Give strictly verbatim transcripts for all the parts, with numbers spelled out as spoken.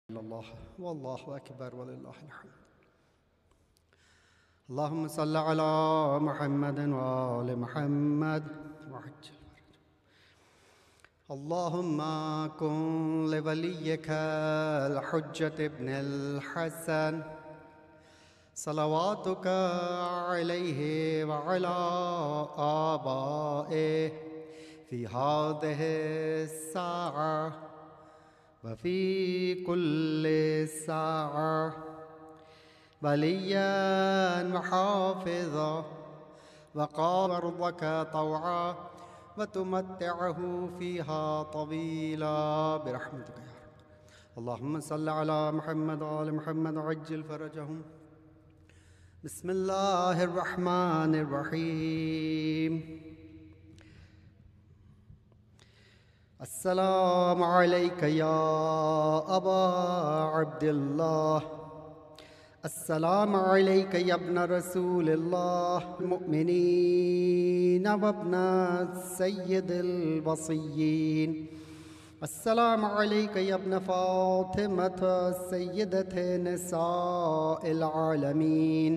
الله والله أكبر ولله الحمد. اللهم صل على محمد وآل محمد وعجل فرج. اللهم كن لوليك الحجة ابن الحسن صلواتك عليه وعلى آبائه في هذه الساعة وفي كل ساعة وليا وحافظا وقام أرضك طوعا وتمتعه فيها طويلا برحمتك يا رب. اللهم صل على محمد وآل محمد وعجل فرجهم. بسم الله الرحمن الرحيم. السلام عليك يا أبا عبد الله. السلام عليك يا ابن رسول الله المؤمنين وابن سيد الوصيين. السلام عليك يا ابن فاطمة سيدة نساء العالمين.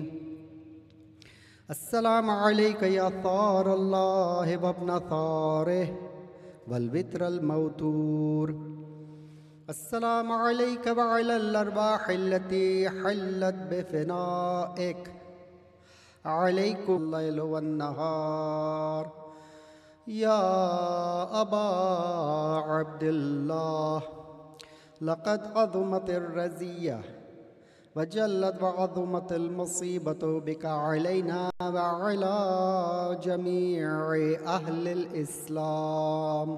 السلام عليك يا ثار الله وابن ثاره والوتر الموتور. السلام عليك وعلى الأرواح التي حلت بفنائك. عليكم الليل والنهار يا أبا عبد الله. لقد عظمت الرزية وجلت وعظمت المصيبة بك علينا وعلى جميع أهل الإسلام،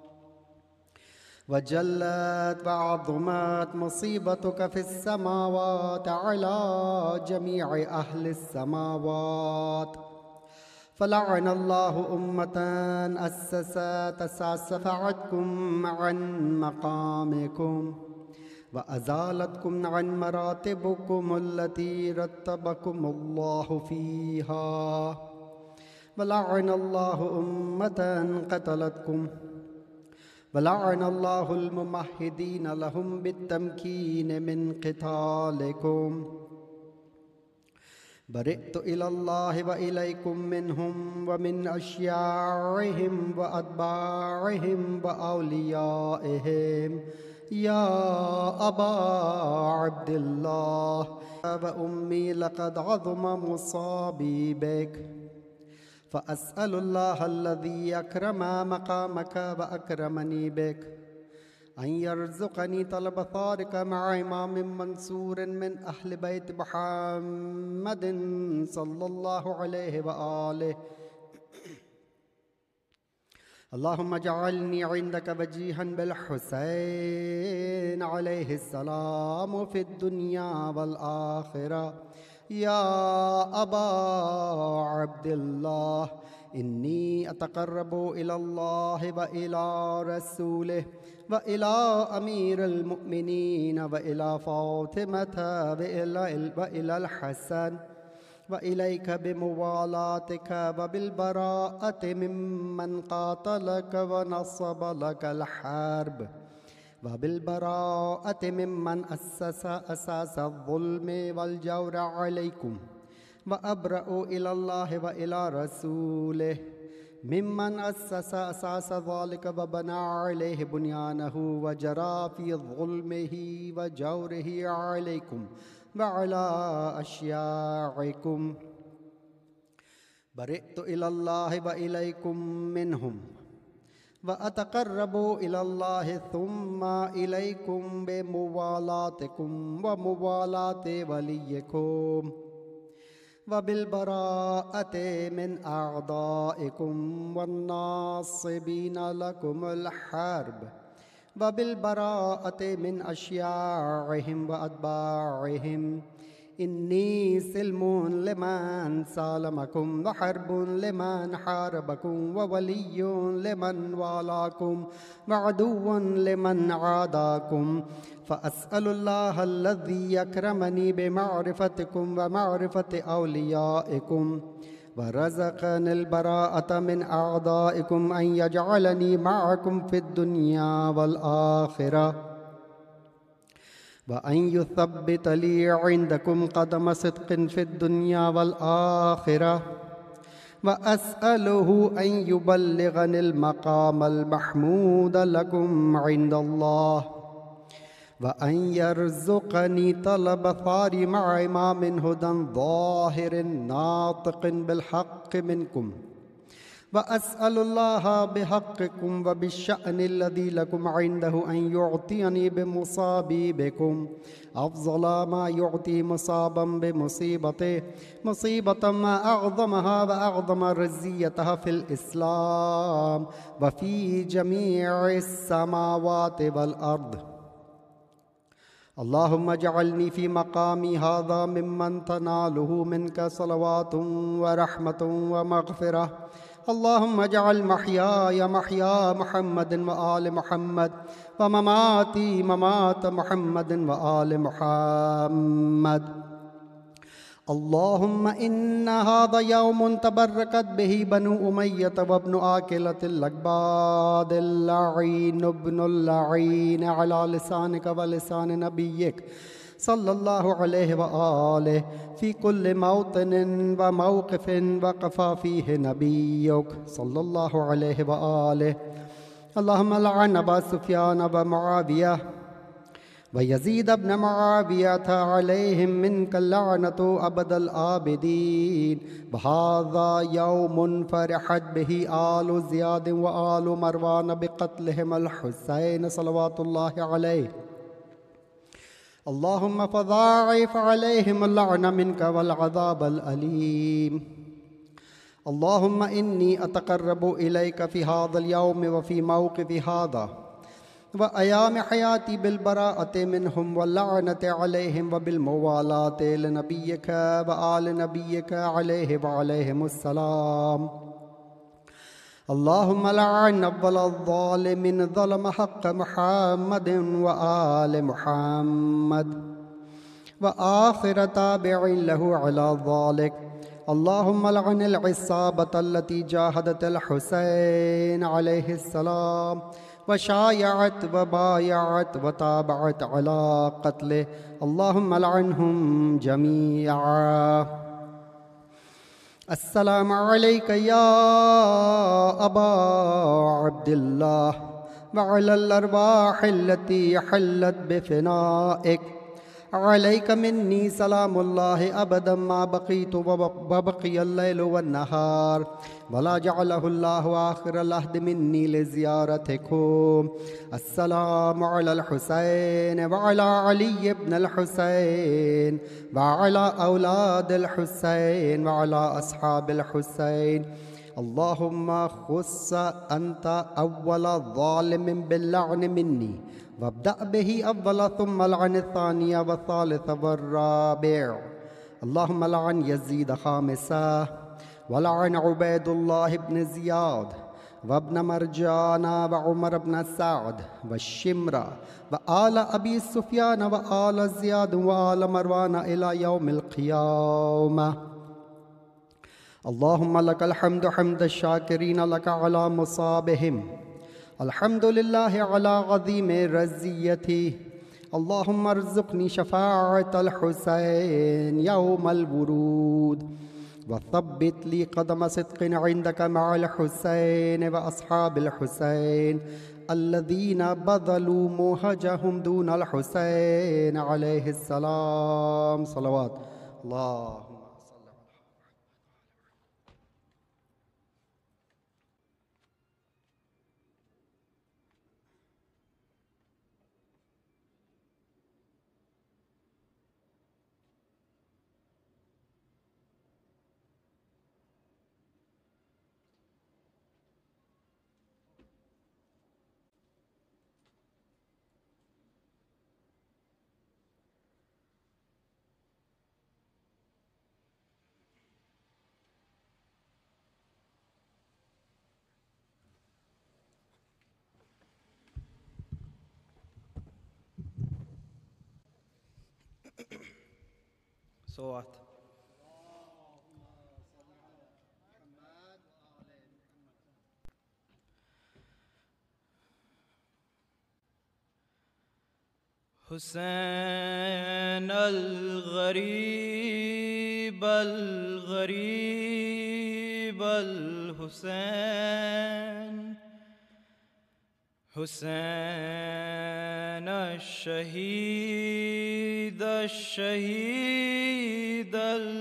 وجلت وعظمت مصيبتك في السماوات على جميع أهل السماوات. فلعن الله أمة أسست أساسفعتكم عن مقامكم وأزالتكم عن مراتبكم التي رتبكم الله فيها. ولعن الله أمة قتلتكم ولعن الله الممهدين لهم بالتمكين من قتالكم. برئت إلى الله وإليكم منهم ومن أشياعهم وأتباعهم وأوليائهم يا أبا عبد الله. وأمي لقد عظم مصابي بك، فأسأل الله الذي أكرم مقامك وأكرمني بك أن يرزقني طلب ثارك مع إمام منصور من أهل بيت محمد صلى الله عليه وآله. اللهم اجعلني عندك وجيها بالحسين عليه السلام في الدنيا والآخرة يا أبا عبد الله. إني أتقرب إلى الله وإلى رسوله وإلى أمير المؤمنين وإلى فاطمة وإلى, وإلى الحسن وإليك بموالاتك وبالبراءة ممن قاتلك ونصب لك الحرب وبالبراءة ممن أسس أساس الظلم والجور عليكم. وأبرأ إلى الله وإلى رسوله ممن أسس أساس ذلك وبنى عليه بنيانه وجرى في ظلمه وجوره عليكم وعلى أشياعكم. برئت إلى الله وإليكم منهم وأتقرب إلى الله ثم إليكم بموالاتكم وموالاة وليكم وبالبراءة من أعدائكم والناصبين لكم الحرب وبالبراءة من أشياعهم وأتباعهم. إني سلم لمن سالمكم وحرب لمن حاربكم وولي لمن والاكم وعدو لمن عاداكم. فأسأل الله الذي يكرمني بمعرفتكم ومعرفة أوليائكم ورزقني البراءة من أعدائكم أن يجعلني معكم في الدنيا والآخرة وأن يثبت لي عندكم قدم صدق في الدنيا والآخرة وأسأله أن يبلغني المقام المحمود لكم عند الله وأن يرزقني طلب ثار مع إمام هدى ظاهر ناطق بالحق منكم وأسأل الله بحقكم وبالشأن الذي لكم عنده أن يعطيني بمصابي بكم أفضل ما يعطي مصابا بمصيبته مصيبة ما أعظمها وأعظم رزيتها في الإسلام وفي جميع السماوات والأرض. اللهم اجعلني في مقامي هذا ممن تناله منك صلوات ورحمة ومغفرة. اللهم اجعل محياي محيا محمد وآل محمد ومماتي ممات محمد وآل محمد. اللهم إن هذا يوم تبركت به بنو أمية وابن آكلة الأكباد اللعين ابن اللعين على لسانك ولسان نبيك صلى الله عليه وآله في كل موطن وموقف وقف فيه نبيك صلى الله عليه وآله. اللهم لعن أبا سفيان ومعاوية ويزيد بن معاوية عليهم منك اللعنة أبد الآبدين. وهذا يوم فرحت به آل زياد وآل مروان بقتلهم الحسين صلوات الله عليه. اللهم فضاعف عليهم اللعن منك والعذاب الأليم. اللهم إني أتقرب إليك في هذا اليوم وفي موقف هذا وأيام حياتي بالبراءة منهم واللعنة عليهم وبالموالاة لنبيك وآل نبيك عليه وعليهم السلام. اللهم لعن أول الظالم ظلم حق محمد وآل محمد وآخر تابع له على ذلك. اللهم لعن العصابة التي جاهدت الحسين عليه السلام وشايعت وبايعت وتابعت على قتله. اللهم لعنهم جميعا. السلام عليك يا أبا عبد الله وعلى الأرواح التي حلت بفنائك. عليك مني سلام الله أبدا ما بقيت وبقي الليل والنهار ولا جعله الله آخر العهد مني لزيارتكم. السلام على الحسين وعلى علي بن الحسين وعلى أولاد الحسين وعلى أصحاب الحسين. اللهم خص أنت أول ظالم باللعن مني وابدأ به أول ثم لعن الثاني والثالث والرابع. اللهم لعن يزيد خامسة ولعن عبيد الله بن زياد وابن مرجان وعمر بن سعد والشمرة وآل أبي سفيان وآل زياد وآل مروان إلى يوم القيامة. اللهم لك الحمد حمد الشاكرين لك على مصابهم. الحمد لله على عظيم رزيتي. اللهم ارزقني شفاعة الحسين يوم الورود وثبت لي قدم صدق عندك مع الحسين وأصحاب الحسين الذين بذلوا موهجهم دون الحسين عليه السلام. صلوات الله. صوت. حسین الغریب الغریب الحسین حسین الشہید الشہید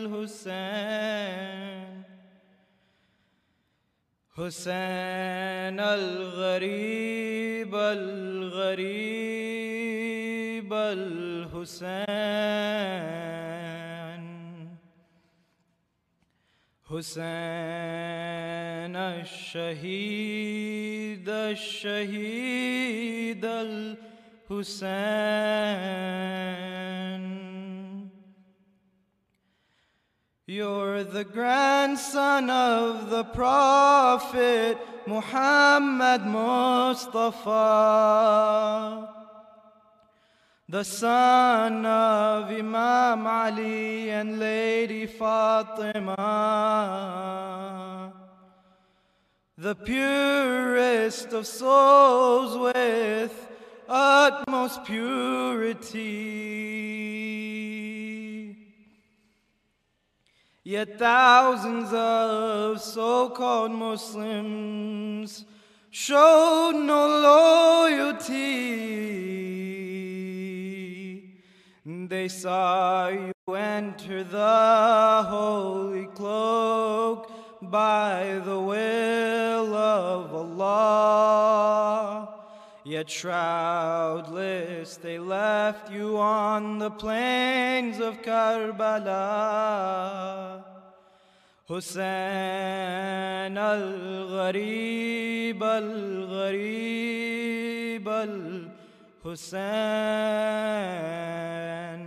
الحسین حسین الغریب الغریب الحسین حسین الشہید الشہید الحسین. You're the grandson of the Prophet Muhammad Mustafa, the son of Imam Ali and Lady Fatima, the purest of souls with utmost purity. Yet thousands of so-called Muslims showed no loyalty. They saw you enter the holy cloak by the will of Allah. Yet shroudless they left you on the plains of Karbala. Hussein al-Gharib al-Gharib al-Hussein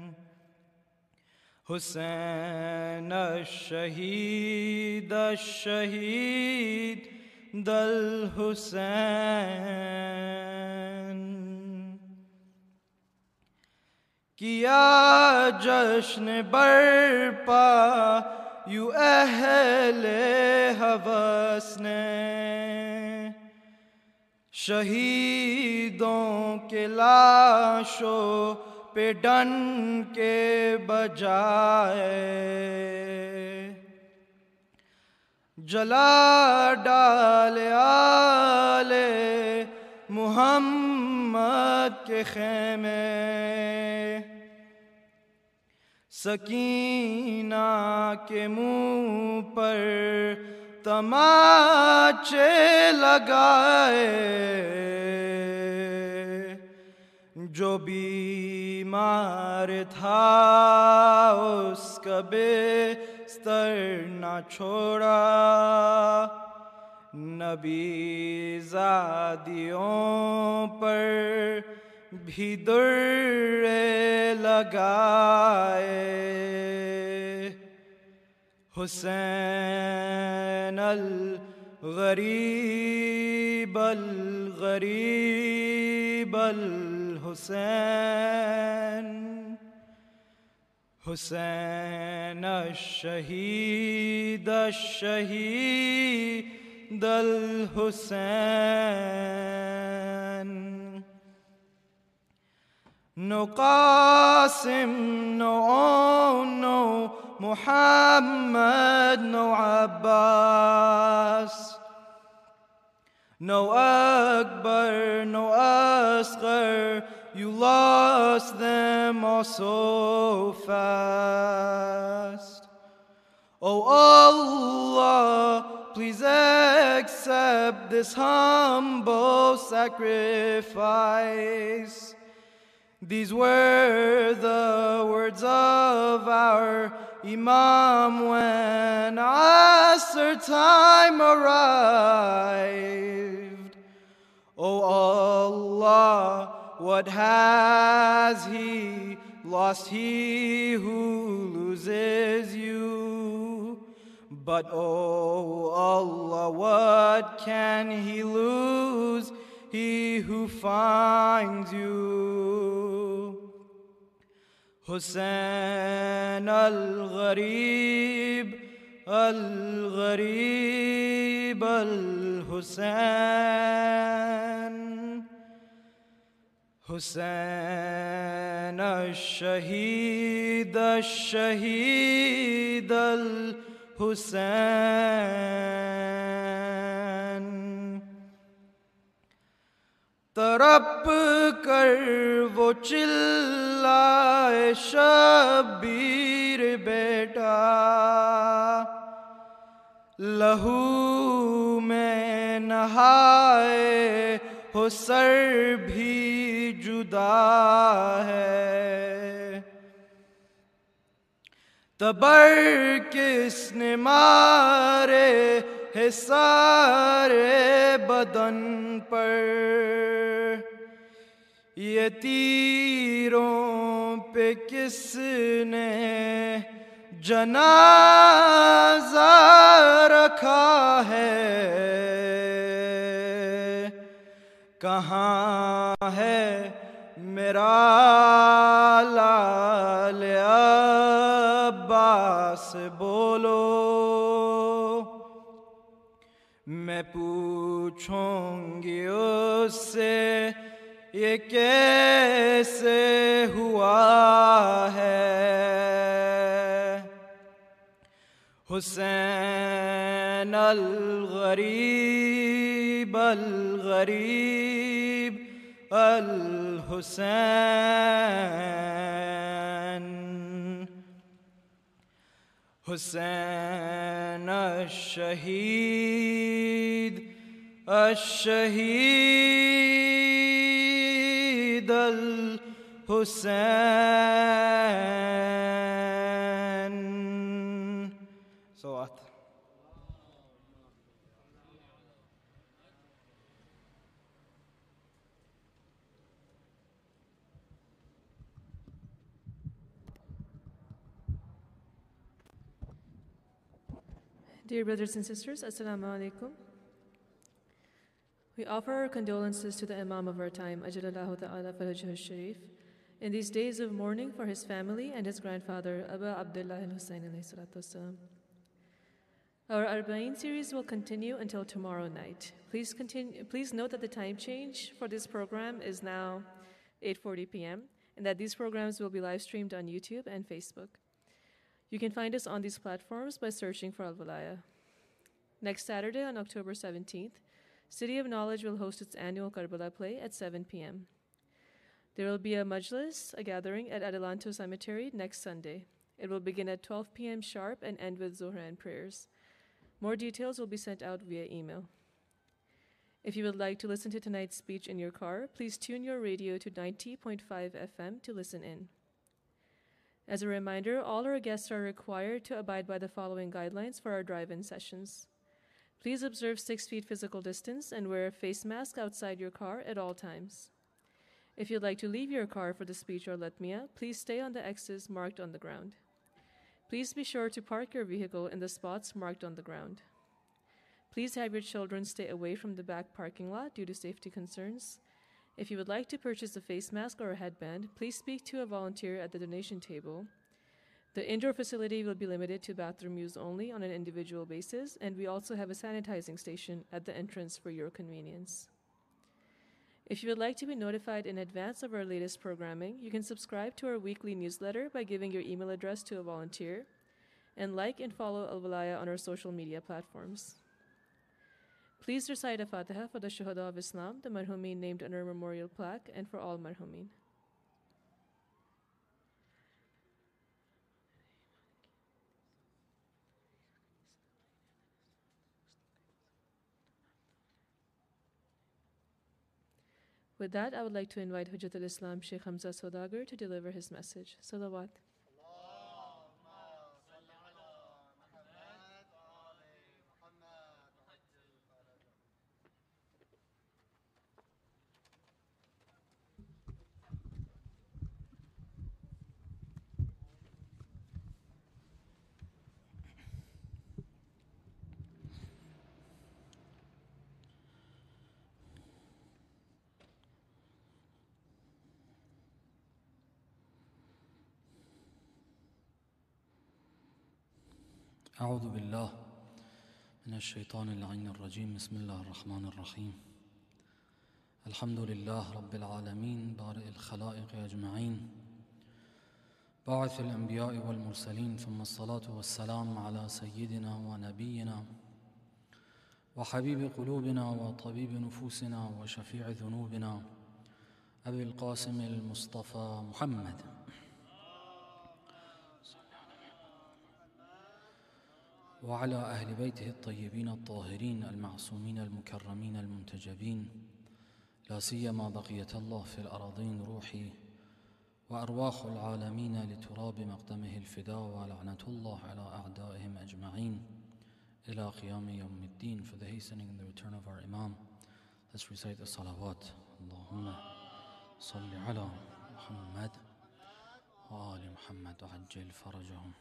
Hussein al-Shaheed al-Shaheed al-Hussein. Kiya jasn barpa you ahle havas ne, शहीदों के लाशों पे done के बजाए जला डाले आले मुहम्मद के खेमे. सकीना के मुंह पर तमाचे लगाए, जो बीमार था उसका बिस्तर ना छोड़ा. नबी ज़ादियों पर भी दुर्रे लगाए. Hussain अल-गरीब अल-गरीब al-Hussain Hussain अल-शहीद अल-शहीद al-Hussain. No Qasim, no no Muhammad, no Abbas, no Akbar, no Asghar, you lost them all so fast. Oh Allah, please accept this humble sacrifice. These were the words of our Imam when Asr time arrived. Oh Allah, what has he lost, he who loses you? But oh Allah, what can he lose, he who finds you? Hussein al-Gharib, al-Gharib al-Hussein حسین الشہید الشہید الحسین تڑپ کر وہ چلائے شبیر بیٹا لہو میں نہائے ہو سر بھی جدا ہے تبر کس نے مارے ہے سارے بدن پر یہ تیروں پہ کس نے جنازہ رکھا ہے کہاں ہے میرا لال عباس بولو میں پوچھوں گی اس سے یہ کیسے ہوا ہے حسین الغریب الغریب الحسین حسین الشہید الشہید الحسین صلوات. Dear brothers and sisters, Assalamu alaikum. We offer our condolences to the Imam of our time, Ajalallahu Ta'ala Farajah Sharif, in these days of mourning for his family and his grandfather, Abu Abdullah al-Hussein alayhi salatu wassalam. Our Arba'in series will continue until tomorrow night. Please, continue, please note that the time change for this program is now eight forty p m and that these programs will be live streamed on YouTube and Facebook. You can find us on these platforms by searching for Al-Walaya. Next Saturday on October seventeenth, City of Knowledge will host its annual Karbala play at seven p m There will be a majlis, a gathering at Adelanto Cemetery next Sunday. It will begin at twelve p m sharp and end with Zuhr and prayers. More details will be sent out via email. If you would like to listen to tonight's speech in your car, please tune your radio to ninety point five F M to listen in. As a reminder, all our guests are required to abide by the following guidelines for our drive-in sessions. Please observe six feet physical distance and wear a face mask outside your car at all times. If you'd like to leave your car for the speech or latmiya, please stay on the X's marked on the ground. Please be sure to park your vehicle in the spots marked on the ground. Please have your children stay away from the back parking lot due to safety concerns. If you would like to purchase a face mask or a headband, please speak to a volunteer at the donation table. The indoor facility will be limited to bathroom use only on an individual basis, and we also have a sanitizing station at the entrance for your convenience. If you would like to be notified in advance of our latest programming, you can subscribe to our weekly newsletter by giving your email address to a volunteer, and like and follow Al-Walaya on our social media platforms. Please recite a Fatiha for the Shuhada of Islam, the marhumin named on our memorial plaque, and for all marhumin. With that, I would like to invite Hujjat al-Islam Sheikh Hamza Saudagar to deliver his message. Salawat. أعوذ بالله من الشيطان اللعين الرجيم بسم الله الرحمن الرحيم الحمد لله رب العالمين بارئ الخلائق أجمعين باعث الأنبياء والمرسلين ثم الصلاة والسلام على سيدنا ونبينا وحبيب قلوبنا وطبيب نفوسنا وشفيع ذنوبنا أبي القاسم المصطفى محمد وعلى أهل بيته الطيبين الطاهرين المعصومين المكرمين المنتجبين لا سيما بقية الله في الأراضين روحي وأرواح العالمين لتراب مقدمه الفداء ولعنة الله على أعدائهم أجمعين إلى قيام يوم الدين. For the hastening and the return of our Imam, let's recite the salawat. Allahumma salli ala Muhammad wa ali Muhammad wa ajil farajahum.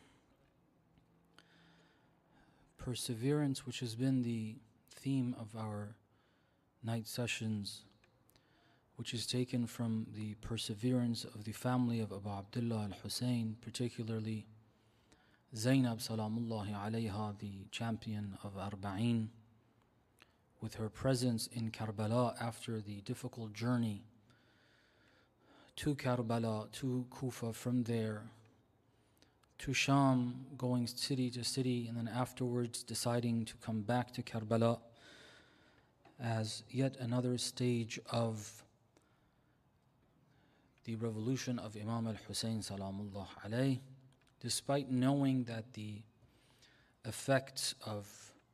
Perseverance, which has been the theme of our night sessions, which is taken from the perseverance of the family of Abu Abdullah al-Hussein, particularly Zainab Salamullahi alayha, the champion of Arba'een, with her presence in Karbala after the difficult journey to Karbala, to Kufa, from there to Sham, going city to city, and then afterwards deciding to come back to Karbala as yet another stage of the revolution of Imam al-Hussein Salamullah alayh, despite knowing that the effects of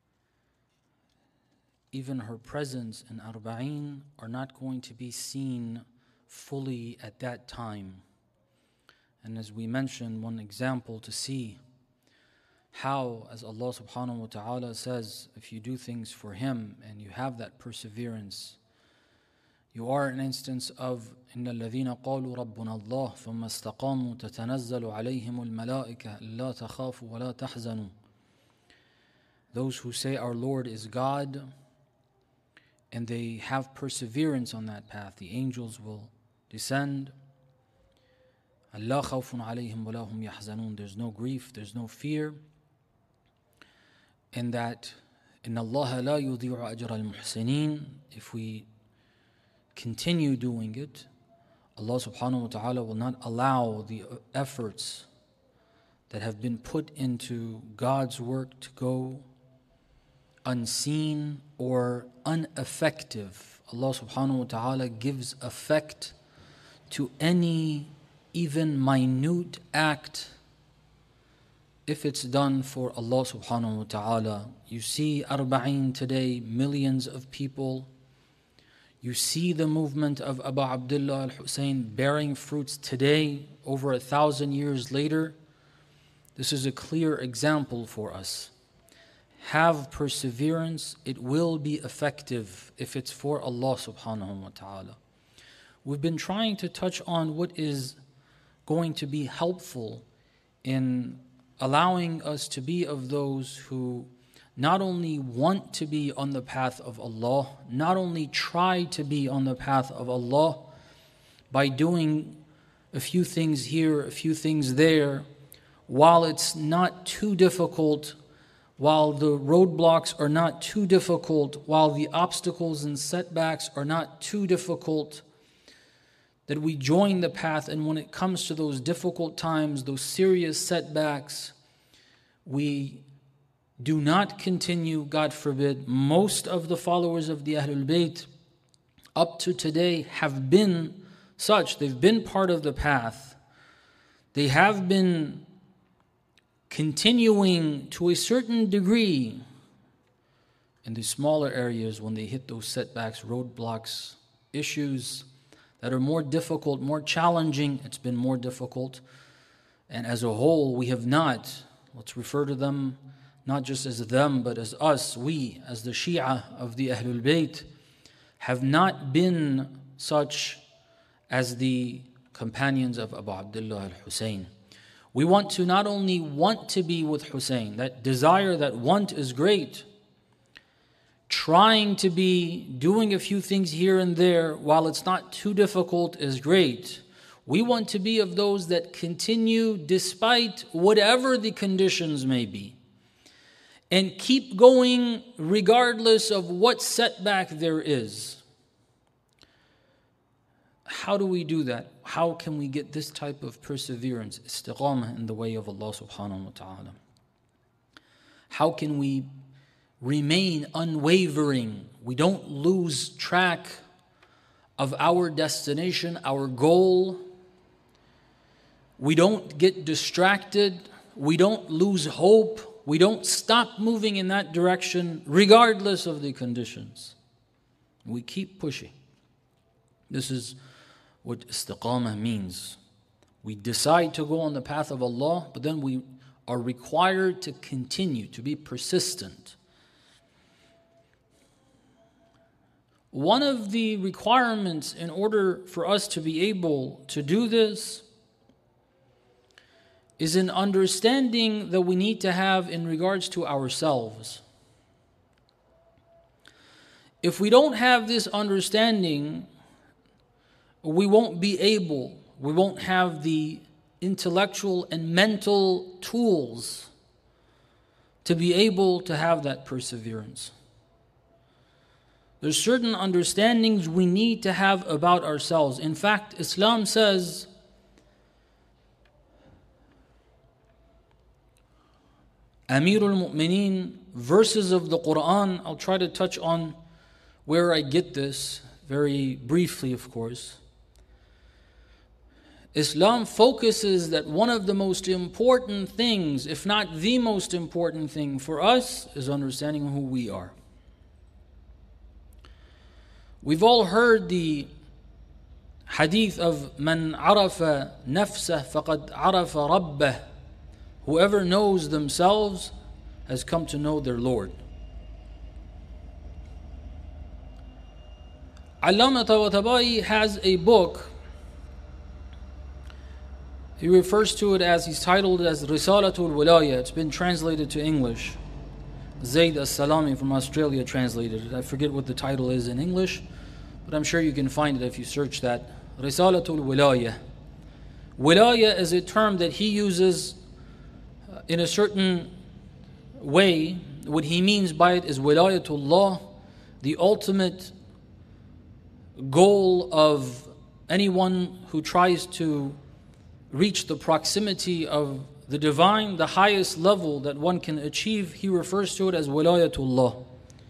even her presence in Arba'een are not going to be seen fully at that time. And as we mentioned, one example to see how, as Allah subhanahu wa ta'ala says, if you do things for Him and you have that perseverance, you are an instance of إِنَّ الَّذِينَ قَالُوا رَبُّنَا اللَّهُ ثُمَّ اسْتَقَامُوا تَتَنَزَّلُ عَلَيْهِمُ الْمَلَائِكَةُ أَلَّا تَخَافُوا وَلَا تَحْزَنُوا. Those who say our Lord is God and they have perseverance on that path, the angels will descend. أَلَّا خَوْفٌ عَلَيْهِمْ وَلَا هُمْ يَحْزَنُونَ. There's no grief, there's no fear. And that إِنَّ اللَّهَ لَا يُضِيعُ أَجْرَ الْمُحْسِنِينَ. If we continue doing it, Allah subhanahu wa ta'ala will not allow the efforts that have been put into God's work to go unseen or ineffective. Allah subhanahu wa ta'ala gives effect to any even minute act if it's done for Allah subhanahu wa ta'ala. You see Arba'een today, millions of people. You see the movement of Abu Abdullah al-Hussein bearing fruits today, over a thousand years later. This is a clear example for us. Have perseverance, it will be effective if it's for Allah subhanahu wa ta'ala. We've been trying to touch on what is going to be helpful in allowing us to be of those who not only want to be on the path of Allah, not only try to be on the path of Allah by doing a few things here, a few things there, while it's not too difficult, while the roadblocks are not too difficult, while the obstacles and setbacks are not too difficult, that we join the path, and when it comes to those difficult times, those serious setbacks, we do not continue, God forbid. Most of the followers of the Ahlul Bayt up to today have been such. They've been part of the path. They have been continuing to a certain degree in the smaller areas when they hit those setbacks, roadblocks, issues that are more difficult, more challenging. It's been more difficult. And as a whole, we have not, let's refer to them not just as them, but as us, we, as the Shia of the Ahlul Bayt, have not been such as the companions of Abu Abdullah al-Hussein. We want to not only want to be with Hussein, that desire, that want is great. Trying to be, doing a few things here and there, while it's not too difficult, is great. We want to be of those that continue despite whatever the conditions may be, and keep going regardless of what setback there is. how do we do that? How can we get this type of perseverance, istiqamah in the way of Allah subhanahu wa ta'ala? How can we remain unwavering? We don't lose track of our destination, our goal. We don't get distracted. We don't lose hope. We don't stop moving in that direction regardless of the conditions. We keep pushing. This is what istiqamah means. We decide to go on the path of Allah, but then we are required to continue, to be persistent. One of the requirements in order for us to be able to do this is an understanding that we need to have in regards to ourselves. If we don't have this understanding, we won't be able, we won't have the intellectual and mental tools to be able to have that perseverance. There's certain understandings we need to have about ourselves. In fact, Islam says, Amirul Mu'mineen, verses of the Quran, I'll try to touch on where I get this, very briefly of course. Islam focuses that one of the most important things, if not the most important thing for us, is understanding who we are. We've all heard the hadith of Man arafa nafsah faqad arafa rabbah. Whoever knows themselves has come to know their Lord. Allama Tabatabai has a book. He refers to it as, he's titled as Risalatul Wilaya. It's been translated to English. Zayd As-Salami from Australia translated it. I forget what the title is in English, but I'm sure you can find it if you search that. Risalatul Wilaya. Wilaya is a term that he uses in a certain way. What he means by it is Wilayatullah, the ultimate goal of anyone who tries to reach the proximity of the divine, the highest level that one can achieve. He refers to it as Wilayatullah.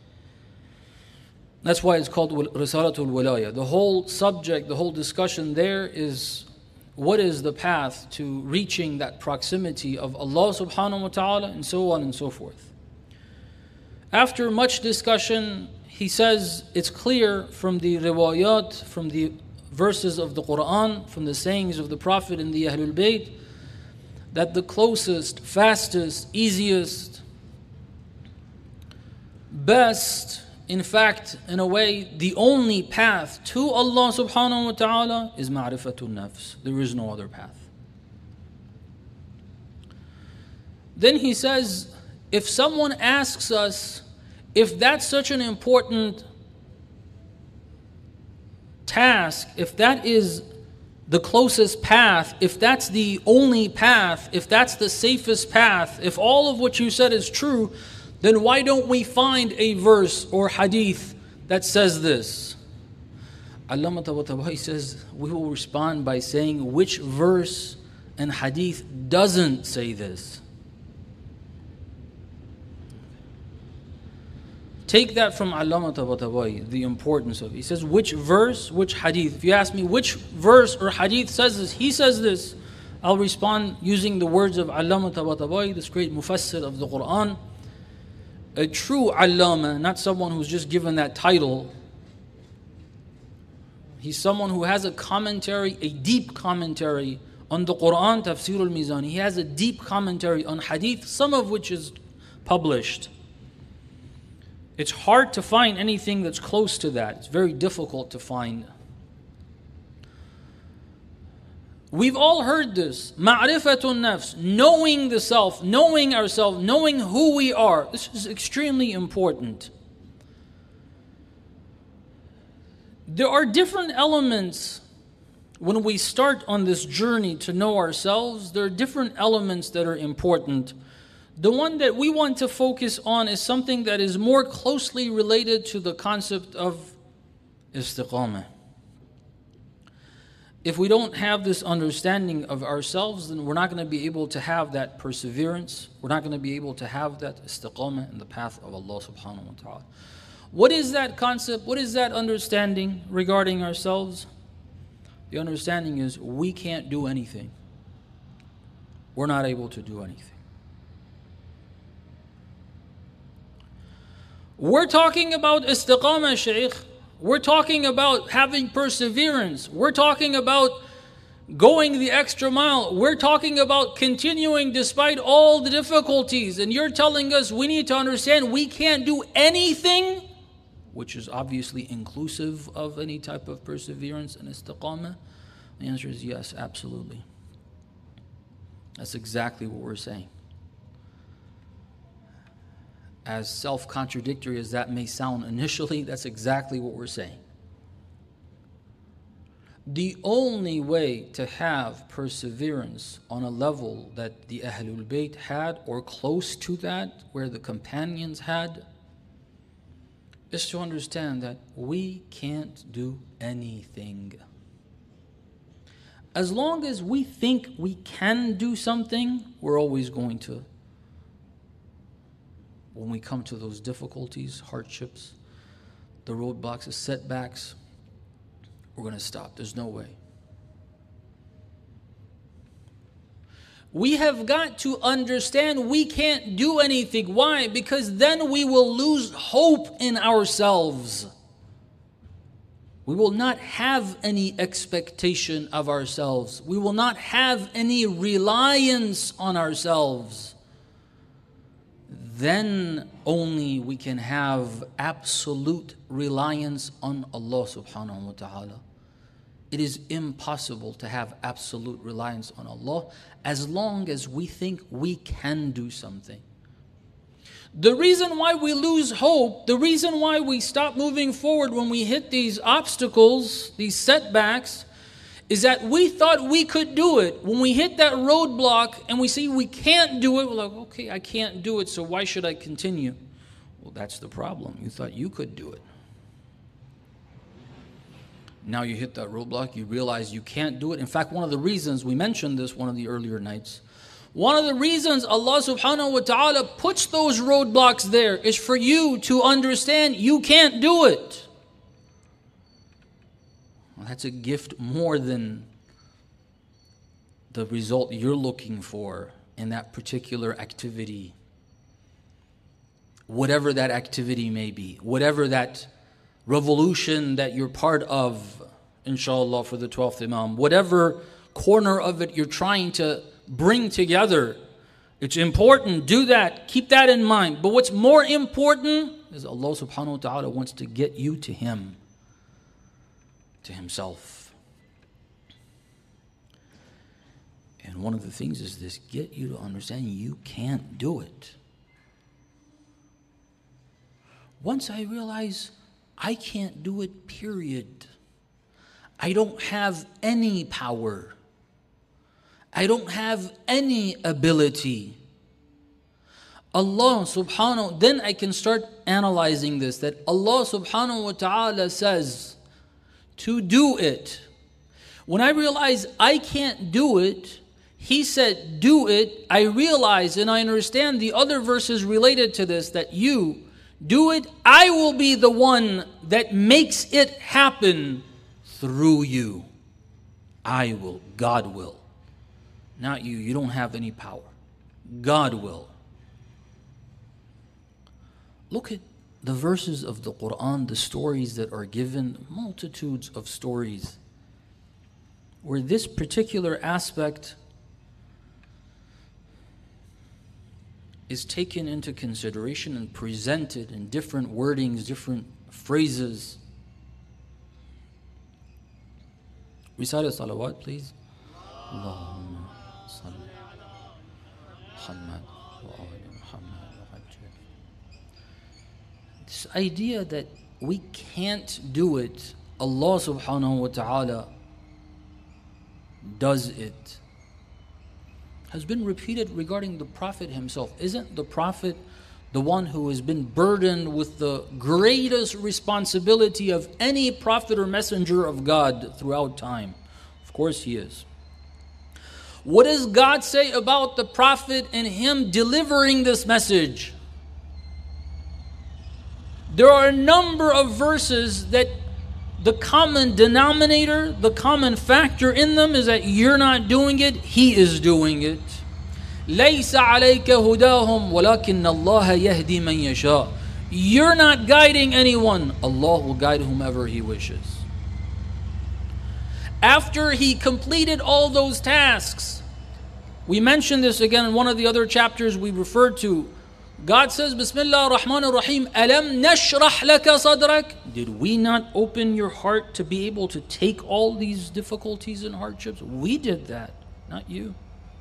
That's why it's called Risalatul Wilaya. The whole subject, the whole discussion there is what is the path to reaching that proximity of Allah subhanahu wa ta'ala, and so on and so forth. After much discussion, he says it's clear from the riwayat, from the verses of the Quran, from the sayings of the Prophet and the Ahlul Bayt, that the closest, fastest, easiest, best, in fact, in a way, the only path to Allah subhanahu wa ta'ala is ma'rifatun nafs. There is no other path. Then he says, if someone asks us if that's such an important task, if that is the closest path, if that's the only path, if that's the safest path, if all of what you said is true, then why don't we find a verse or hadith that says this? Allama Tabatabai says, we will respond by saying which verse and hadith doesn't say this. Take that from Allama Tabatabai, the importance of it. He says, which verse, which hadith? If you ask me which verse or hadith says this, he says this, I'll respond using the words of Allama Tabatabai, this great mufassir of the Quran. A true Allama, not someone who's just given that title. He's someone who has a commentary, a deep commentary on the Quran, Tafsir al-Mizan. He has a deep commentary on hadith, some of which is published. It's hard to find anything that's close to that. It's very difficult to find. We've all heard this. Ma'rifatun nafs, knowing the self, knowing ourselves, knowing who we are. This is extremely important. There are different elements when we start on this journey to know ourselves. There are different elements that are important. The one that we want to focus on is something that is more closely related to the concept of istiqamah. if we don't have this understanding of ourselves, then we're not going to be able to have that perseverance. We're not going to be able to have that istiqamah in the path of Allah subhanahu wa ta'ala. What is that concept? What is that understanding regarding ourselves? The understanding is we can't do anything. We're not able to do anything. We're talking about istiqamah, Shaykh. We're talking about having perseverance. We're talking about going the extra mile. We're talking about continuing despite all the difficulties. And you're telling us we need to understand we can't do anything, which is obviously inclusive of any type of perseverance and istiqamah. The answer is yes, absolutely. That's exactly what we're saying. As self-contradictory as that may sound initially, that's exactly what we're saying. The only way to have perseverance on a level that the Ahlul Bayt had, or close to that, where the companions had, is to understand that we can't do anything. As long as we think we can do something, we're always going to, when we come to those difficulties, hardships, the roadblocks, the setbacks, we're going to stop. There's no way. We have got to understand we can't do anything. Why? Because then we will lose hope in ourselves. We will not have any expectation of ourselves. We will not have any reliance on ourselves. Then only we can have absolute reliance on Allah subhanahu wa ta'ala. It is impossible to have absolute reliance on Allah as long as we think we can do something. The reason why we lose hope, the reason why we stop moving forward when we hit these obstacles, these setbacks, is that we thought we could do it. When we hit that roadblock and we see we can't do it, we're like, okay, I can't do it, so why should I continue? Well, that's the problem. You thought you could do it. Now you hit that roadblock, you realize you can't do it. In fact, one of the reasons, we mentioned this one of the earlier nights, one of the reasons Allah subhanahu wa ta'ala puts those roadblocks there is for you to understand you can't do it. Well, that's a gift more than the result you're looking for in that particular activity. Whatever that activity may be, whatever that revolution that you're part of, inshallah, for the twelfth Imam, whatever corner of it you're trying to bring together, it's important. Do that. Keep that in mind. But what's more important is Allah subhanahu wa ta'ala wants to get you to Him, to Himself. And one of the things is this: get you to understand you can't do it. Once I realize I can't do it, period. I don't have any power. I don't have any ability. Allah subhanahu, then I can start analyzing this, that Allah subhanahu wa ta'ala says to do it. When I realize I can't do it, He said do it, I realize and I understand the other verses related to this, that you do it, I will be the one that makes it happen through you. I will, God will. Not you, you don't have any power. God will. Look at the verses of the Quran, the stories that are given, multitudes of stories, where this particular aspect is taken into consideration and presented in different wordings, different phrases. Recite a salawat, please. Allahumma salli Muhammad wa ali Muhammad wa ajil. This idea that we can't do it, Allah subhanahu wa ta'ala does it, has been repeated regarding the Prophet himself. Isn't the Prophet the one who has been burdened with the greatest responsibility of any prophet or messenger of God throughout time? Of course He is. What does God say about the Prophet and him delivering this message? There are a number of verses that the common denominator, the common factor in them is that you're not doing it, He is doing it. لَيْسَ عَلَيْكَ هُدَاهُمْ وَلَكِنَّ اللَّهَ يَهْدِي مَنْ يَشَاءُ. You're not guiding anyone. Allah will guide whomever He wishes. After He completed all those tasks, we mentioned this again in one of the other chapters we referred to. God says, Bismillah ar-Rahman ar-Rahim, Alam nashrah laka sadrak. Did we not open your heart to be able to take all these difficulties and hardships? We did that, not you.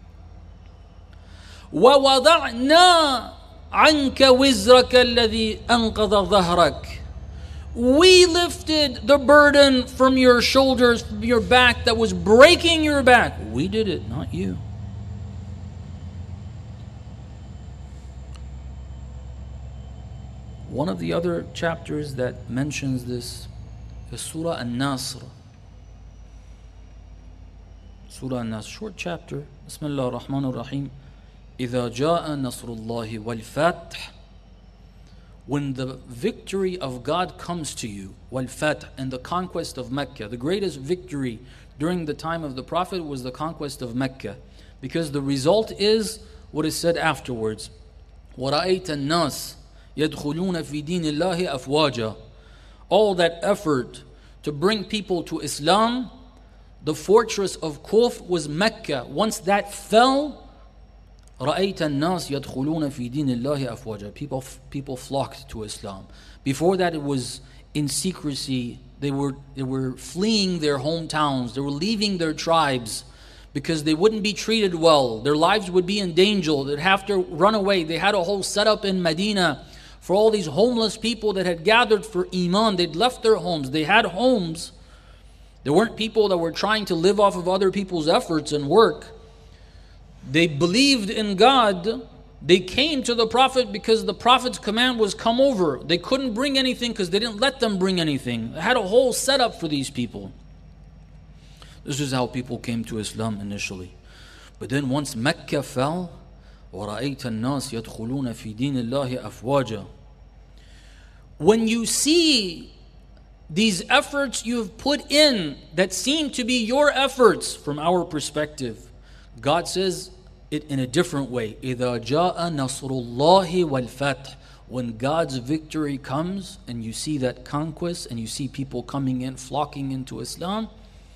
وَوَضَعْنَا عَنْكَ وِزْرَكَ الَّذِي أَنْقَضَ ظَهْرَكَ. We lifted the burden from your shoulders, from your back that was breaking your back. We did it, not you. One of the other chapters that mentions this is Surah An-Nasr. Surah An-Nasr, short chapter. Bismillah ar-Rahman ar-Rahim. إِذَا جَاءَ نَصْرُ اللَّهِ وَالْفَتْحِ. When the victory of God comes to you, wal-fath, and the conquest of Mecca. The greatest victory during the time of the Prophet was the conquest of Mecca, because the result is what is said afterwards. وَرَأَيْتَ النَّاسِ يَدْخُلُونَ فِي دِينِ اللَّهِ أَفْوَاجًا. All that effort to bring people to Islam, the fortress of Kuf was Mecca. Once that fell, رَأَيْتَ النَّاسِ يَدْخُلُونَ فِي دِينِ اللَّهِ أَفْوَاجًا. People, people flocked to Islam. Before that it was in secrecy. They were, they were fleeing their hometowns. They were leaving their tribes because they wouldn't be treated well. Their lives would be in danger. They'd have to run away. They had a whole setup in Medina for all these homeless people that had gathered for Iman. They'd left their homes. They had homes. There weren't people that were trying to live off of other people's efforts and work. They believed in God. They came to the Prophet because the Prophet's command was come over. They couldn't bring anything because they didn't let them bring anything. They had a whole setup for these people. This is how people came to Islam initially. But then once Mecca fell, وَرَأَيْتَ النَّاسِ يَدْخُلُونَ فِي دِينِ اللَّهِ أَفْوَاجًا. When you see these efforts you've put in that seem to be your efforts from our perspective, God says it in a different way. إِذَا جَاءَ نَصْرُ اللَّهِ وَالْفَتْحِ. When God's victory comes and you see that conquest and you see people coming in, flocking into Islam,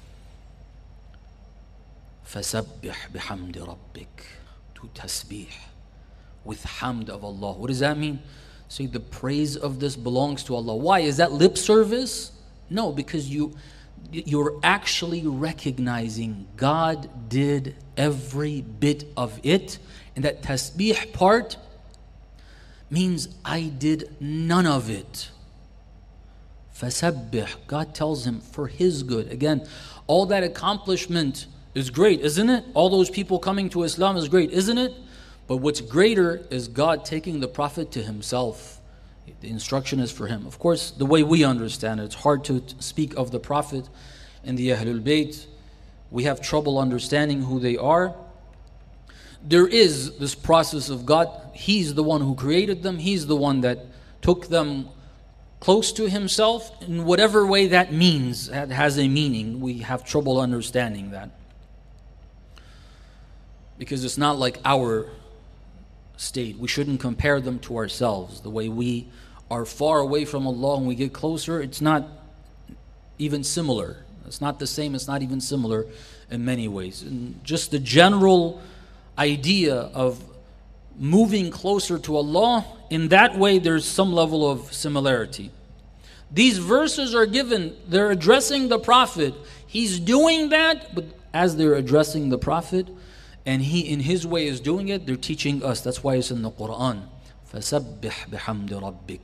فَسَبِّحْ بِحَمْدِ رَبِّكَ. To tasbih, with hamd of Allah. What does that mean? Say the praise of this belongs to Allah. Why? Is that lip service? No, because you, you're actually recognizing God did every bit of it. And that tasbih part means I did none of it. Fasabbih. God tells him for his good. Again, all that accomplishment is great, isn't it? All those people coming to Islam is great, isn't it? But what's greater is God taking the Prophet to himself. The instruction is for him. Of course, the way we understand it, it's hard to speak of the Prophet and the Ahlul Bayt. We have trouble understanding who they are. There is this process of God. He's the one who created them. He's the one that took them close to himself. In whatever way that means, that has a meaning. We have trouble understanding that. Because it's not like our state. We shouldn't compare them to ourselves. The way we are far away from Allah and we get closer, it's not even similar. It's not the same, it's not even similar in many ways. And just the general idea of moving closer to Allah, in that way there's some level of similarity. These verses are given, they're addressing the Prophet. He's doing that, but as they're addressing the Prophet, and he in his way is doing it, they're teaching us. That's why it's in the Quran. فَسَبِّحْ بِحَمْدِ رَبِّكَ.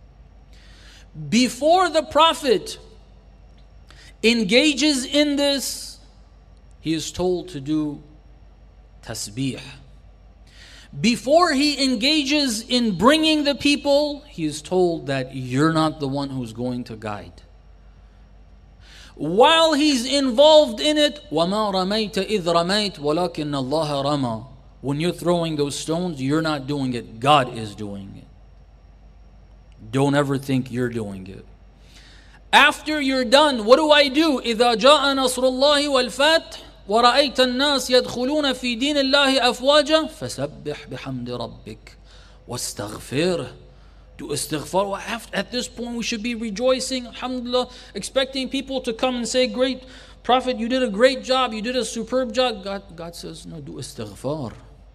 Before the Prophet engages in this, he is told to do tasbih. Before he engages in bringing the people, he is told that you're not the one who's going to guide. while he's involved in it, وَمَا رَمَيْتَ إِذْ رَمَيْتَ وَلَكِنَّ اللَّهَ رَمَى. When you're throwing those stones, you're not doing it. God is doing it. Don't ever think you're doing it. After you're done, what do I do? إِذَا جَاءَ نَصْرُ اللَّهِ وَالْفَتْحِ وَرَأَيْتَ النَّاسِ يَدْخُلُونَ فِي دِينِ اللَّهِ أَفْوَاجًا فَسَبِّحْ بِحَمْدِ رَبِّكَ وَاسْتَغْفِرْهُ. Do istighfar. At this point we should be rejoicing, alhamdulillah, expecting people to come and say, great Prophet, you did a great job, you did a superb job. God, God says, no, do istighfar.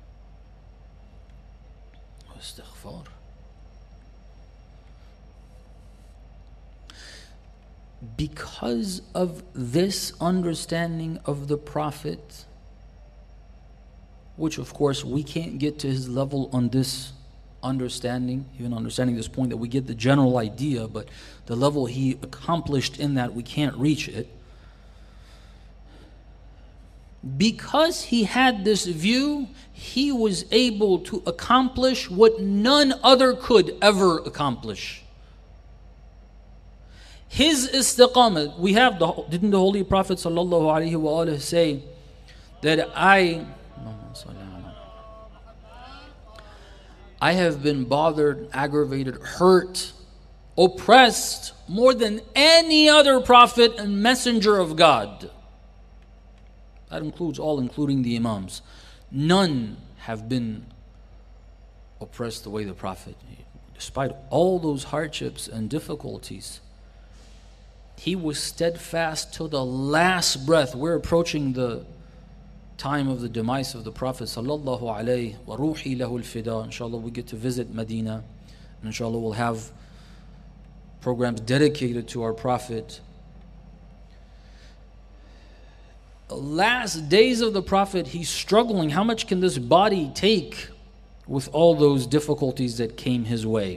Istighfar. Because of this understanding of the Prophet, which of course we can't get to his level on this understanding, even understanding this point that we get the general idea, but the level he accomplished in that we can't reach it. Because he had this view, he was able to accomplish what none other could ever accomplish. His istiqamah, we have the, didn't the Holy Prophet sallallahu alaihi wasallam say that I I have been bothered, aggravated, hurt, oppressed more than any other prophet and messenger of God. That includes all, including the Imams. None have been oppressed the way the Prophet. Despite all those hardships and difficulties, he was steadfast till the last breath. We're approaching the time of the demise of the Prophet sallallahu alayhi wa ruhi lahu al-fida. Inshallah we get to visit Medina, and inshallah we'll have programs dedicated to our Prophet. The last days of the Prophet, he's struggling. How much can this body take with all those difficulties that came his way?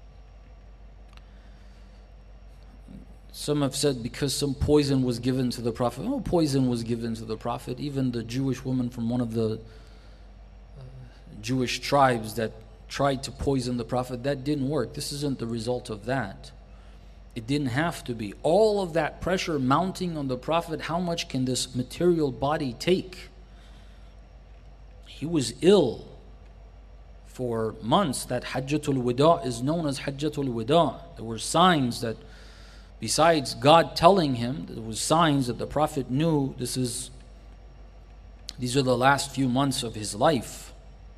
Some have said because some poison was given to the Prophet. No poison was given to the Prophet. Even the Jewish woman from one of the uh, Jewish tribes that tried to poison the Prophet, that didn't work. This isn't the result of that. It didn't have to be. All of that pressure mounting on the Prophet, how much can this material body take? He was ill for months. That Hajjatul Wada is known as Hajjatul Wada. There were signs that, besides God telling him, there was signs that the Prophet knew this is, these are the last few months of his life.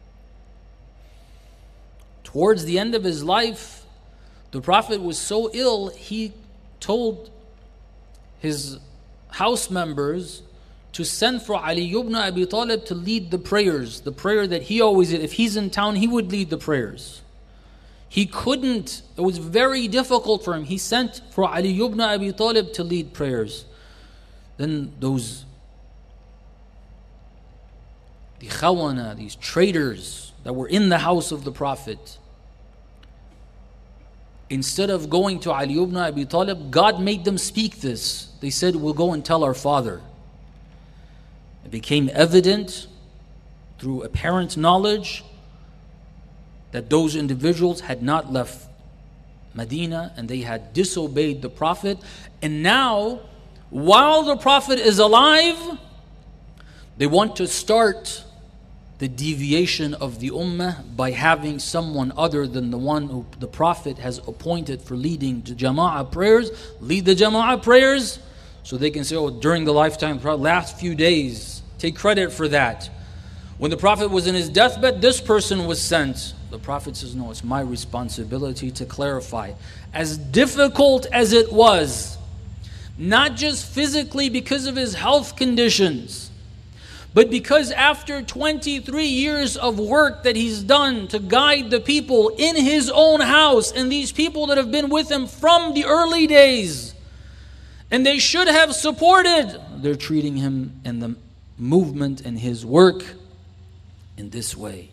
Towards the end of his life, the Prophet was so ill, he told his house members to send for Ali ibn Abi Talib to lead the prayers. The prayer that he always did. If he's in town, he would lead the prayers. He couldn't, it was very difficult for him. He sent for Ali ibn Abi Talib to lead prayers. Then those, the khawana, these traitors that were in the house of the Prophet, instead of going to Ali ibn Abi Talib, God made them speak this. They said, we'll go and tell our father. It became evident through apparent knowledge that those individuals had not left Medina and they had disobeyed the Prophet. And now, while the Prophet is alive, they want to start the deviation of the ummah by having someone other than the one who the Prophet has appointed for leading the Jama'ah prayers, lead the Jama'ah prayers, so they can say, oh, during the lifetime, the last few days, take credit for that. When the Prophet was in his deathbed, this person was sent. The Prophet says, no, it's my responsibility to clarify. As difficult as it was, not just physically because of his health conditions, but because after twenty-three years of work that he's done to guide the people in his own house, and these people that have been with him from the early days, and they should have supported, they're treating him in the movement and his work in this way.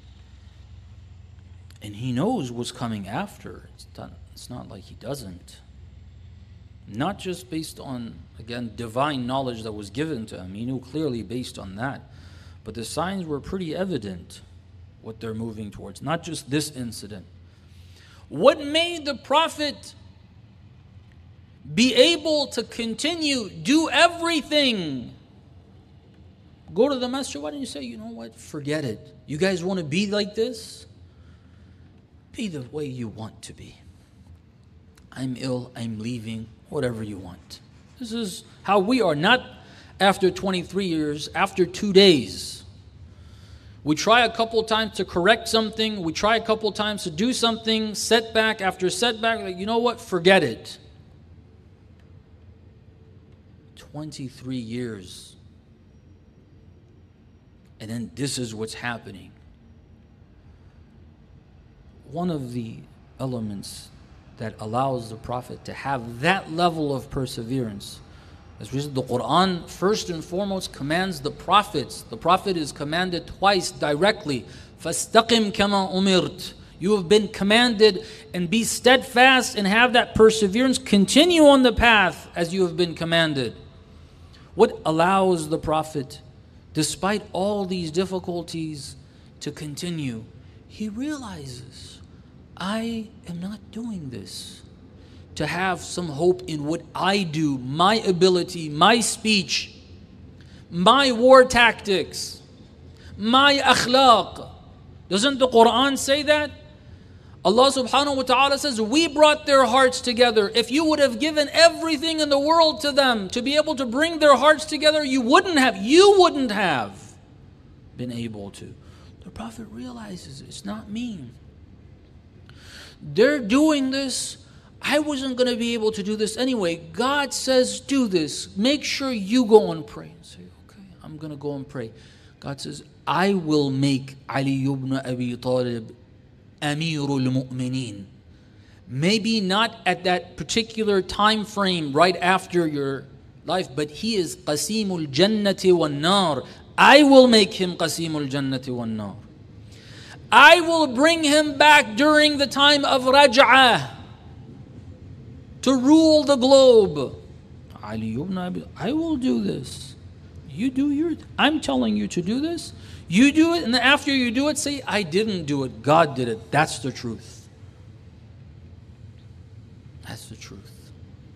And he knows what's coming after. It's not, it's not like he doesn't. Not just based on, again, divine knowledge that was given to him. He knew clearly based on that. But the signs were pretty evident what they're moving towards. Not just this incident. What made the Prophet be able to continue, do everything. Go to the masjid, why don't you say, you know what, forget it. You guys want to be like this? Be the way you want to be. I'm ill, I'm leaving, whatever you want. This is how we are, not after twenty-three years, after two days. We try a couple times to correct something, we try a couple times to do something, setback after setback, like, you know what, forget it. twenty-three years. And then this is what's happening. One of the elements that allows the Prophet to have that level of perseverance, as we said, the Quran first and foremost commands the prophets. The Prophet is commanded twice directly. فَاسْتَقِمْ كَمَا أُمِرْتَ. You have been commanded, and be steadfast and have that perseverance. Continue on the path as you have been commanded. What allows the Prophet, despite all these difficulties, to continue? He realizes, I am not doing this to have some hope in what I do, my ability, my speech, my war tactics, my akhlaq. Doesn't the Quran say that? Allah subhanahu wa ta'ala says, we brought their hearts together. If you would have given everything in the world to them to be able to bring their hearts together, you wouldn't have, you wouldn't have been able to. The Prophet realizes it's not me. They're doing this. I wasn't going to be able to do this anyway. God says, do this. Make sure you go and pray. And say, okay, I'm going to go and pray. God says, I will make Ali ibn Abi Talib Amirul Mu'mineen. Maybe not at that particular time frame right after your life, but he is Qasimul Jannati wan Nar. I will make him Qasimul Jannati wan Nar. I will bring him back during the time of Raj'ah to rule the globe. Ali ibn Abi, I will do this. You do your, I'm telling you to do this. You do it, and then after you do it, say, I didn't do it, God did it. That's the truth. That's the truth.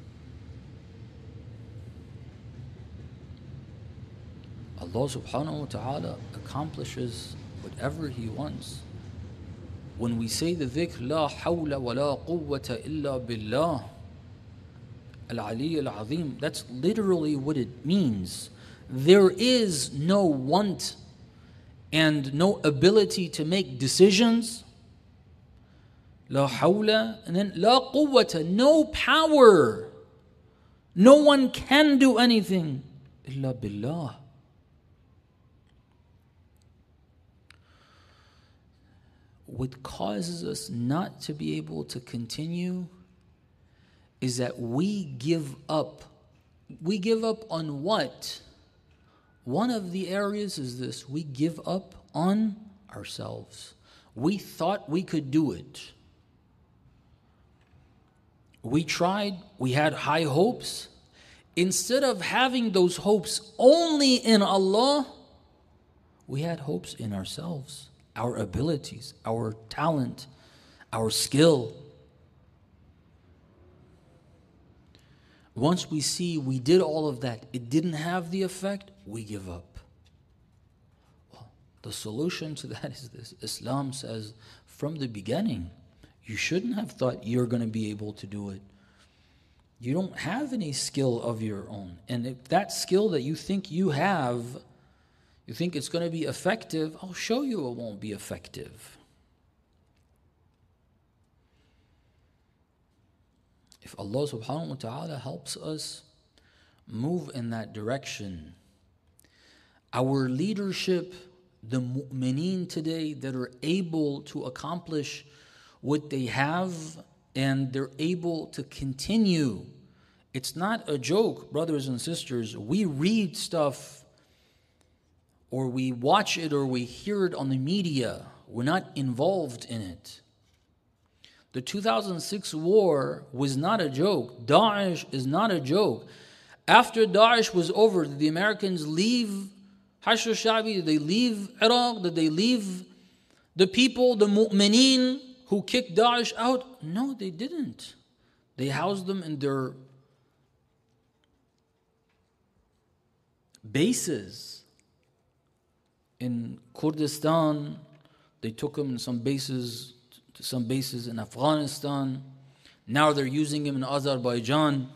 Allah subhanahu wa ta'ala accomplishes whatever He wants. When we say the dhikr, La hawla wa la quwwata illa billah, Al-Ali al-Azim, that's literally what it means. There is no want and no ability to make decisions. La hawla, and then la quwwata, no power. No one can do anything illa billah. What causes us not to be able to continue is that we give up. We give up on what? One of the areas is this: we give up on ourselves. We thought we could do it. We tried, we had high hopes. Instead of having those hopes only in Allah, we had hopes in ourselves, our abilities, our talent, our skill. Once we see we did all of that, it didn't have the effect, we give up. Well, the solution to that is this. Islam says from the beginning, you shouldn't have thought you're going to be able to do it. You don't have any skill of your own. And if that skill that you think you have, you think it's going to be effective, I'll show you it won't be effective. If Allah subhanahu wa ta'ala helps us move in that direction, our leadership, the mu'mineen today that are able to accomplish what they have and they're able to continue. It's not a joke, brothers and sisters. We read stuff or we watch it or we hear it on the media. We're not involved in it. The two thousand six war was not a joke. Daesh is not a joke. After Daesh was over, did the Americans leave Hashr al-Sha'bi? Did they leave Iraq? Did they leave the people, the mu'mineen who kicked Daesh out? No, they didn't. They housed them in their bases in Kurdistan. They took him in some bases, to some bases in Afghanistan. Now they're using him in Azerbaijan.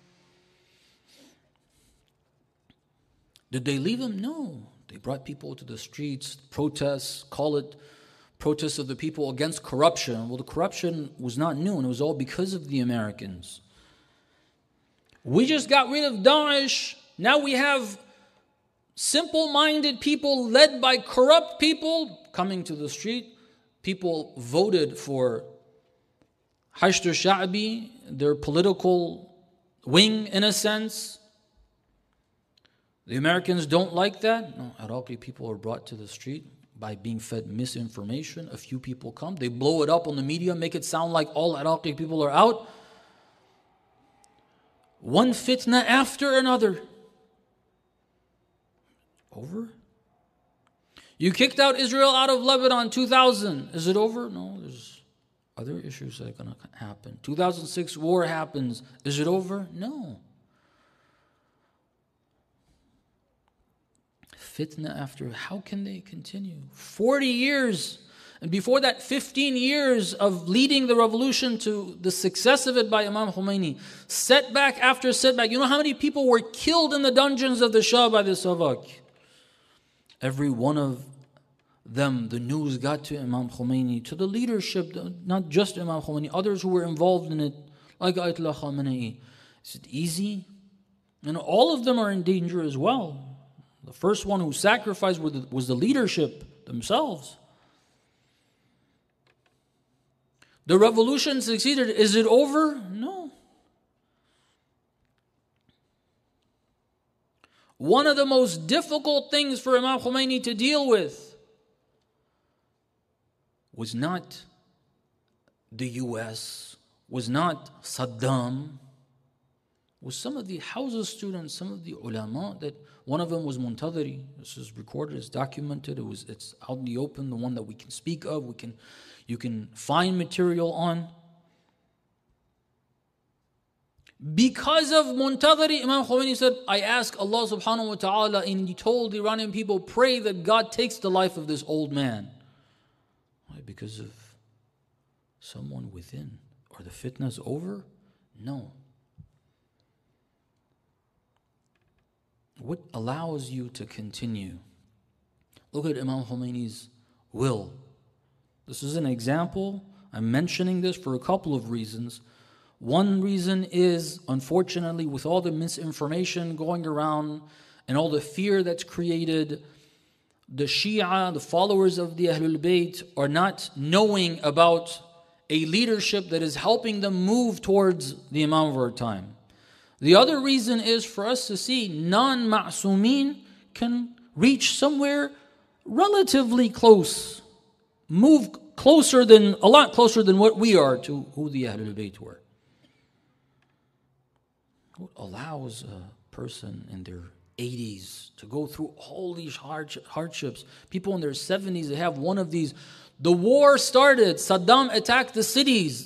Did they leave him? No. They brought people to the streets, protests, call it protests of the people against corruption. Well, the corruption was not new, and it was all because of the Americans. We just got rid of Daesh. Now we have simple-minded people led by corrupt people coming to the street. People voted for Hashd al-Sha'bi, their political wing in a sense. The Americans don't like that. No, Iraqi people are brought to the street by being fed misinformation. A few people come, they blow it up on the media, make it sound like all Iraqi people are out. One fitna after another. Over? You kicked out Israel out of Lebanon two thousand. Is it over? No, there's other issues that are going to happen. two thousand six war happens. Is it over? No. Fitna after, how can they continue? forty years, and before that fifteen years of leading the revolution to the success of it by Imam Khomeini. Setback after setback. You know how many people were killed in the dungeons of the Shah by the Savak? Every one of them, the news got to Imam Khomeini, to the leadership, not just Imam Khomeini, others who were involved in it, like Ayatollah Khamenei. Is it easy? And all of them are in danger as well. The first one who sacrificed was the leadership themselves. The revolution succeeded. Is it over? No. One of the most difficult things for Imam Khomeini to deal with was not the U S, was not Saddam, was some of the Hawza students, some of the ulama, that one of them was Muntadhiri. This is recorded, it's documented, it was it's out in the open, the one that we can speak of, we can you can find material on. Because of Muntadhiri, Imam Khomeini said, I ask Allah subhanahu wa ta'ala, and he told the Iranian people, pray that God takes the life of this old man. Why? Because of someone within. Are the fitnas over? No. What allows you to continue? Look at Imam Khomeini's will. This is an example. I'm mentioning this for a couple of reasons. One reason is, unfortunately, with all the misinformation going around and all the fear that's created, the Shia, the followers of the Ahlul Bayt, are not knowing about a leadership that is helping them move towards the Imam of our time. The other reason is for us to see non-ma'sumin can reach somewhere relatively close, move closer than, a lot closer than what we are to who the Ahlul Bayt were. What allows a person in their eighties to go through all these hardships? People in their seventies, they have one of these. The war started, Saddam attacked the cities.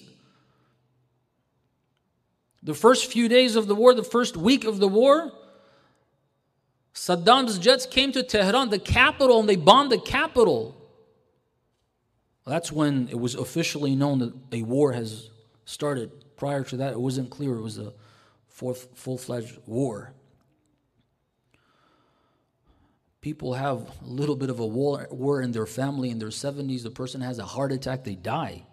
The first few days of the war, the first week of the war, Saddam's jets came to Tehran, the capital, and they bombed the capital. That's when it was officially known that a war has started. Prior to that, it wasn't clear it was a full-fledged war. People have a little bit of a war, war in their family in their seventies. The person has a heart attack, they die.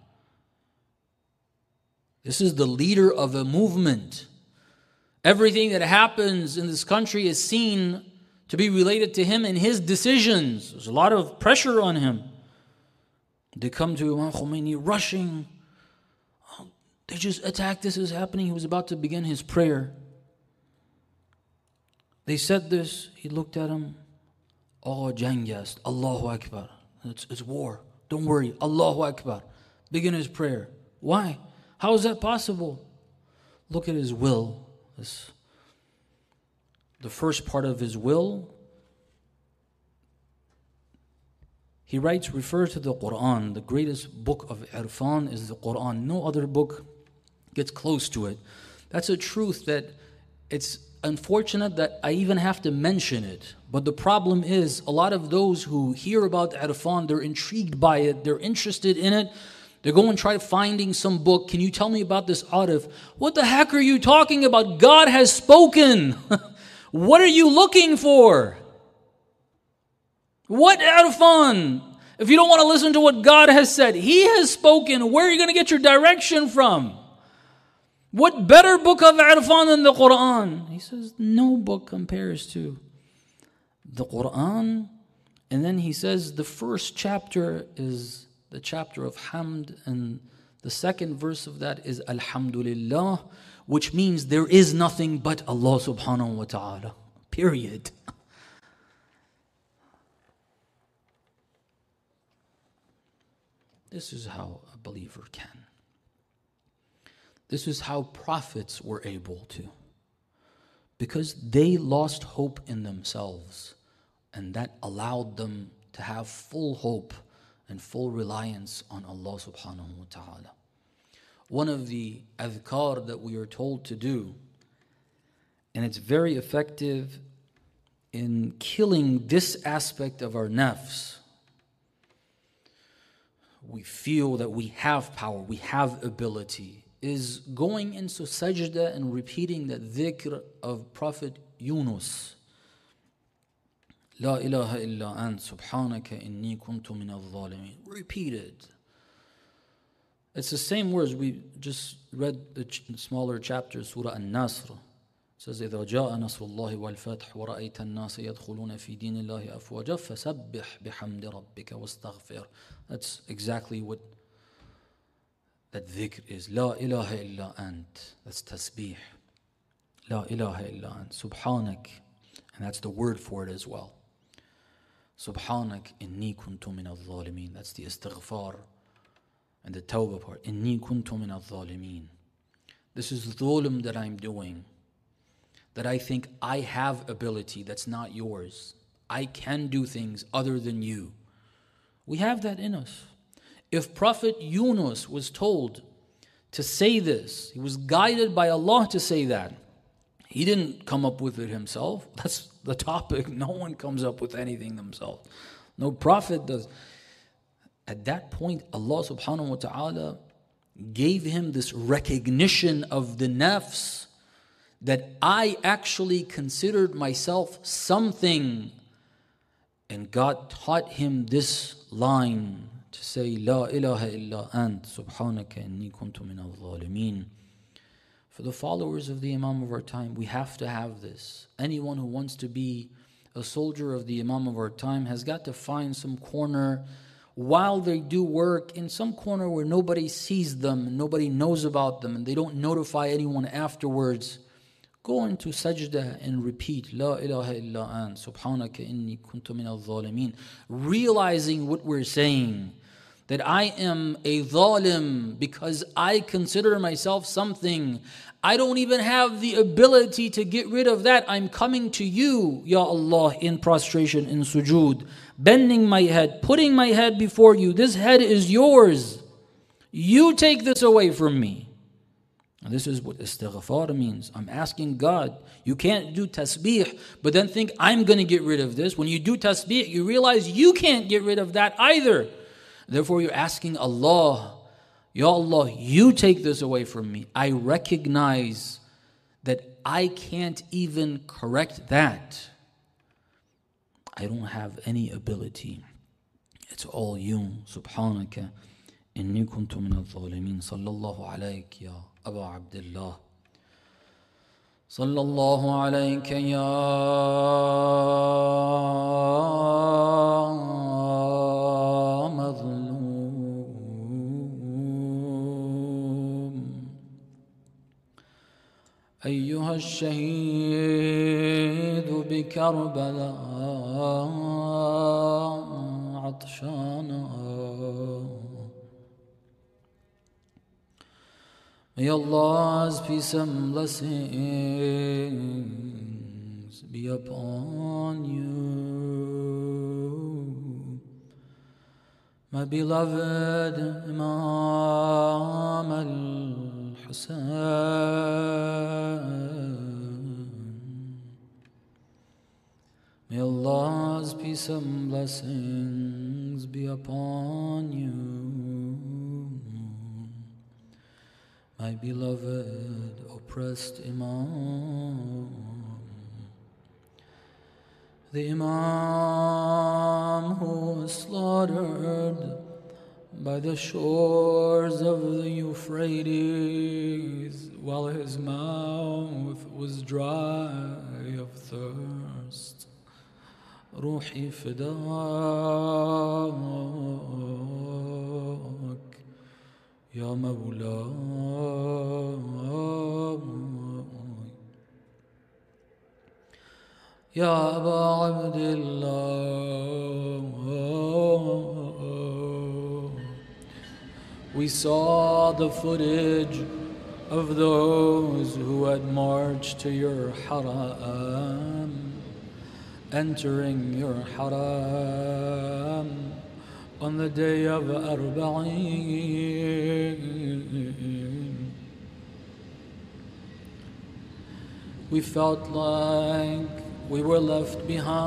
This is the leader of a movement. Everything that happens in this country is seen to be related to him and his decisions. There's a lot of pressure on him. They come to Imam Khomeini rushing. Oh, they just attacked. This is happening. He was about to begin his prayer. They said this. He looked at him. Oh, Jangast. Allahu Akbar. It's, it's war. Don't worry. Allahu Akbar. Begin his prayer. Why? How is that possible? Look at his will. This, the first part of his will, he writes, refer to the Quran. The greatest book of Irfan is the Quran. No other book gets close to it. That's a truth that it's unfortunate that I even have to mention it. But the problem is, a lot of those who hear about Irfan, they're intrigued by it, they're interested in it. They go and try finding some book. Can you tell me about this Arif? What the heck are you talking about? God has spoken. What are you looking for? What Irfan? If you don't want to listen to what God has said, He has spoken. Where are you going to get your direction from? What better book of Irfan than the Quran? He says, no book compares to the Quran. And then he says, the first chapter is the chapter of Hamd, and the second verse of that is Alhamdulillah, which means there is nothing but Allah subhanahu wa ta'ala. Period. This is how a believer can. This is how prophets were able to. Because they lost hope in themselves, and that allowed them to have full hope and full reliance on Allah subhanahu wa ta'ala. One of the adhkar that we are told to do, and it's very effective in killing this aspect of our nafs. We feel that we have power, we have ability, is going into sajda and repeating the dhikr of Prophet Yunus. La ilaha illa ant subhanaka inni kuntu min al-zalimin. Repeat it. It's the same words. We just read the ch- smaller chapter, Surah An-Nasr. It says, إِذَا جَاءَ نَصْرُ اللَّهِ وَالْفَتْحُ وَرَأَيْتَ النَّاسَ يَدْخُلُونَ فِي دِينِ اللَّهِ أَفْوَاجًا فَسَبِّحْ بِحَمْدِ رَبِّكَ وَاسْتَغْفِرْ. That's exactly what that dhikr is. La ilaha illa ant. That's tasbih. La ilaha illa ant. Subhanak. And that's the word for it as well. Subhanak inni kuntu min al-zalimin. That's the istighfar and the tawbah part. Inni kuntu min al-zalimin. This is the dhulm that I'm doing. That I think I have ability that's not yours. I can do things other than you. We have that in us. If Prophet Yunus was told to say this, he was guided by Allah to say that. He didn't come up with it himself. That's the topic. No one comes up with anything themselves. No prophet does. At that point, Allah subhanahu wa ta'ala gave him this recognition of the nafs, that I actually considered myself something. And God taught him this line to say, La ilaha illa ant, subhanaka inni kuntu min al-zalimin. For the followers of the Imam of our time, we have to have this. Anyone who wants to be a soldier of the Imam of our time has got to find some corner while they do work, in some corner where nobody sees them, and nobody knows about them, and they don't notify anyone afterwards. Go into sajda and repeat, La ilaha illa ant, subhanaka inni kuntu min al-zalimin. Realizing what we're saying, that I am a zalim because I consider myself something. I don't even have the ability to get rid of that. I'm coming to you, Ya Allah, in prostration, in sujood, bending my head, putting my head before you. This head is yours. You take this away from me. And this is what istighfar means. I'm asking God. You can't do tasbih, but then think, I'm going to get rid of this. When you do tasbih, you realize you can't get rid of that either. Therefore, you're asking Allah, Ya Allah, you take this away from me. I recognize that I can't even correct that. I don't have any ability. It's all you. Subhanaka. Inni kuntu min al-zalimin. Sallallahu alayk ya Aba Abdullah. Sallallahu alayka ya أيها الشهيد بكربلاء عطشانا. May Allah's peace and blessings be upon you, my beloved Imam al-Hussein. May Allah's peace and blessings be upon you, my beloved oppressed Imam, the Imam who was slaughtered by the shores of the Euphrates while his mouth was dry of thirst. روحي فداك يا مولاي يا أبا عبد الله. We saw the footage of those who had marched to your haram, entering your haram on the day of Arba'een. We felt like we were left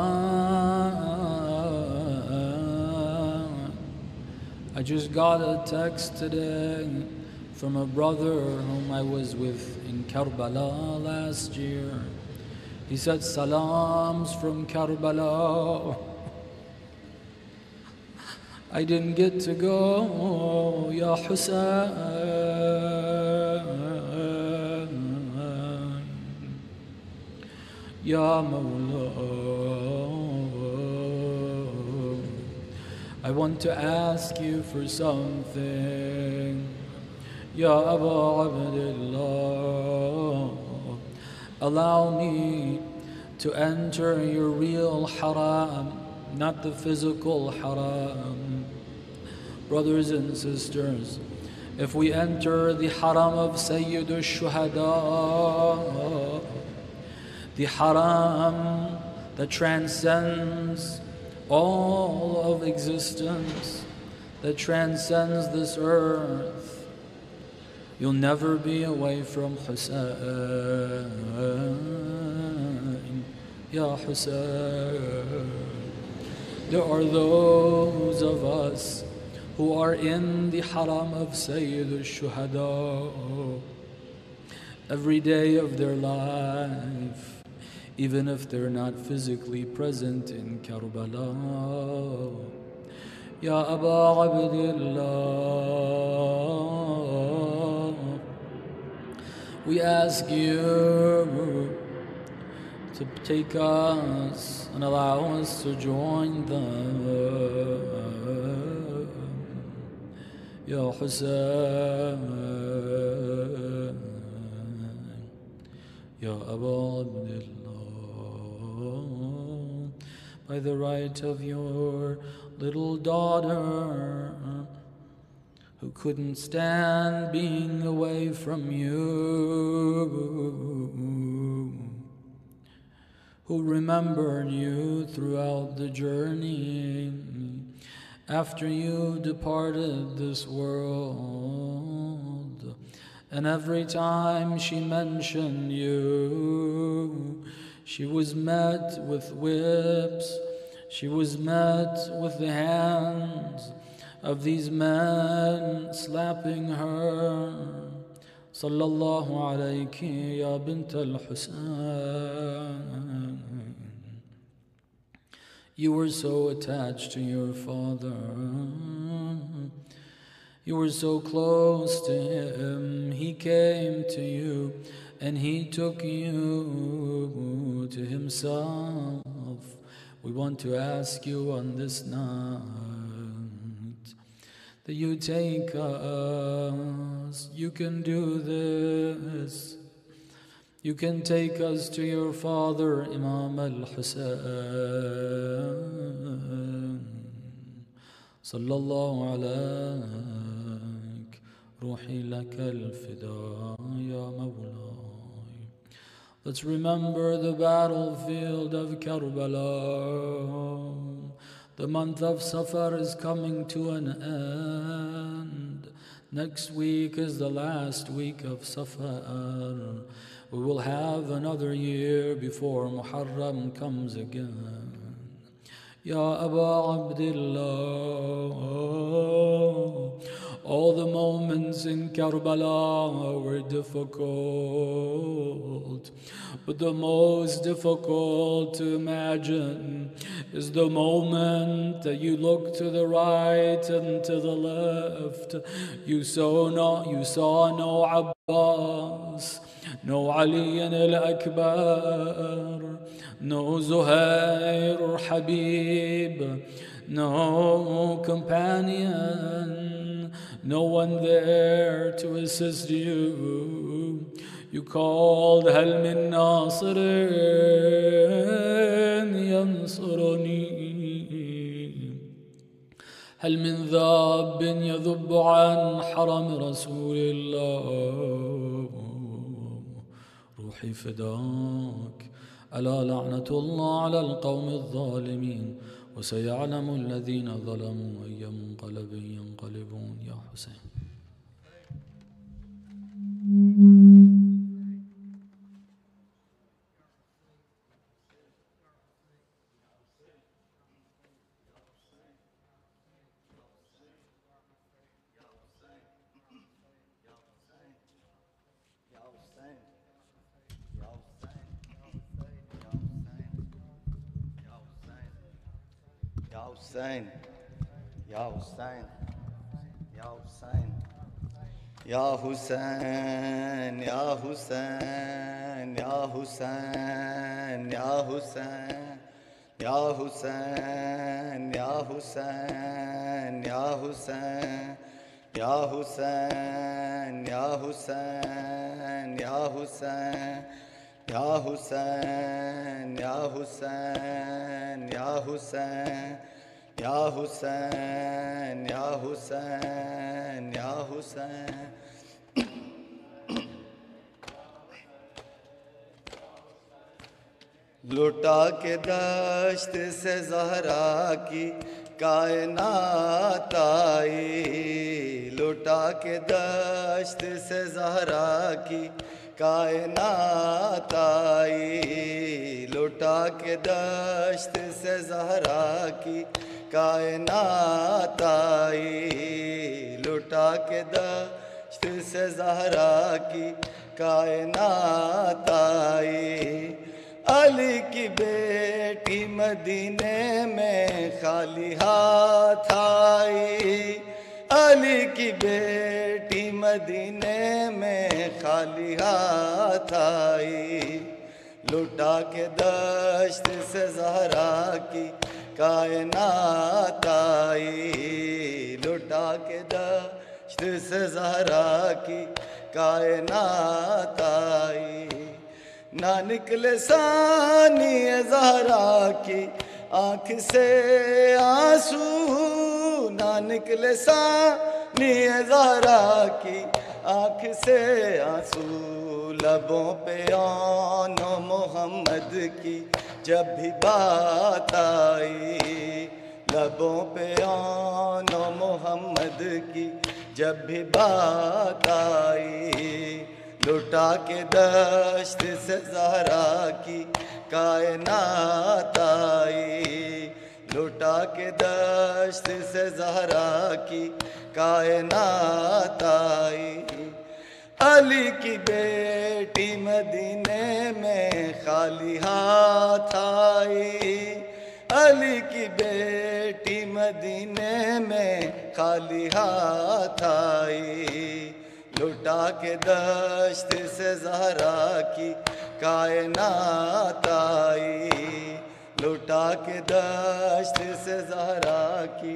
behind. I just got a text today from a brother whom I was with in Karbala last year. He said, salams from Karbala. I didn't get to go, Ya Hussein. Ya Mawla. I want to ask you for something. Ya Aba Abdullah. Allow me to enter your real haram, not the physical haram. Brothers and sisters, if we enter the haram of Sayyid al-Shuhada, the haram that transcends all of existence, that transcends this earth, you'll never be away from Hussein. Ya Hussein. There are those of us who are in the haram of Sayyid al-Shuhada every day of their life, even if they're not physically present in Karbala. Ya Aba Abdullah, we ask you to take us and allow us to join them. Ya Hussein, Ya Aba Abdullah, by the right of your little daughter who couldn't stand being away from you, who remembered you throughout the journey after you departed this world. And every time she mentioned you, she was met with whips, she was met with the hands of these men slapping her. Sallallahu alayki ya bint al-Husayn. You were so attached to your father. You were so close to him. He came to you and he took you to himself. We want to ask you on this night that you take us. You can do this. You can take us to your father, Imam al-Husayn. Sallallahu alayk, ruhi laka al-fida, ya mawlay. Let's remember the battlefield of Karbala. The month of Safar is coming to an end. Next week is the last week of Safar. We will have another year before Muharram comes again. Ya Aba Abdullah. All the moments in Karbala were difficult, but the most difficult to imagine is the moment that you look to the right and to the left. You saw no, you saw no Abbas, no Ali al-Akbar, no Zuhair Habib, no companion, no one there to assist you. You called, هل من ناصر ينصرني، هل من ذاب يذب عن حرم رسول الله. روحي فداك، ألا لعنة الله على القوم الظالمين، وسيعلم الذين ظلموا أي منقلب ينقلبون. يا حسين. Hussein, Ya Hussein, Ya Hussein, Ya Hussein, Ya Hussein, Ya Hussein, Ya Hussein, Ya Hussein, Ya Hussein, Ya Hussein, Ya Hussein, Ya Hussein, Ya Hussein, Ya Hussein, Ya Hussein, Ya Hussein, Ya Hussein, Ya Hussein, Ya Hussein. लुटा के दश्त से ज़हरा की कायनात आई, लुटा के दश्त से ज़हरा की कायनात आई, लुटा के दश्त से ज़हरा की कायनात आई, लुटा के दश्त से ज़हरा की कायनात आई। अली की बेटी मदीने में खाली हाथ आई, अली की बेटी मदीने में खाली हाथ आई, लुटा के दश्त से ज़हरा की कायनात आई, लुटा के दश्त से ज़हरा की कायनात आई। ना निकले सानी ज़हरा की आँख से आंसू, ना निकले सानी ज़हरा की आँख से आंसू, लबों पे आनो मोहम्मद की जब भी बात आई, लबों पे आनो मोहम्मद की जब भी बात आई, लुटा के दश्त से ज़हरा की कायनात आई, लुटा के दश्त से ज़हरा की कायनात आई। अली की बेटी मदीने में खाली हाथ आई, अली की बेटी मदीने में खाली हाथ आई, लुटा के दश्त से ज़हरा की कायनात आई, लुटा के दश्त से ज़हरा की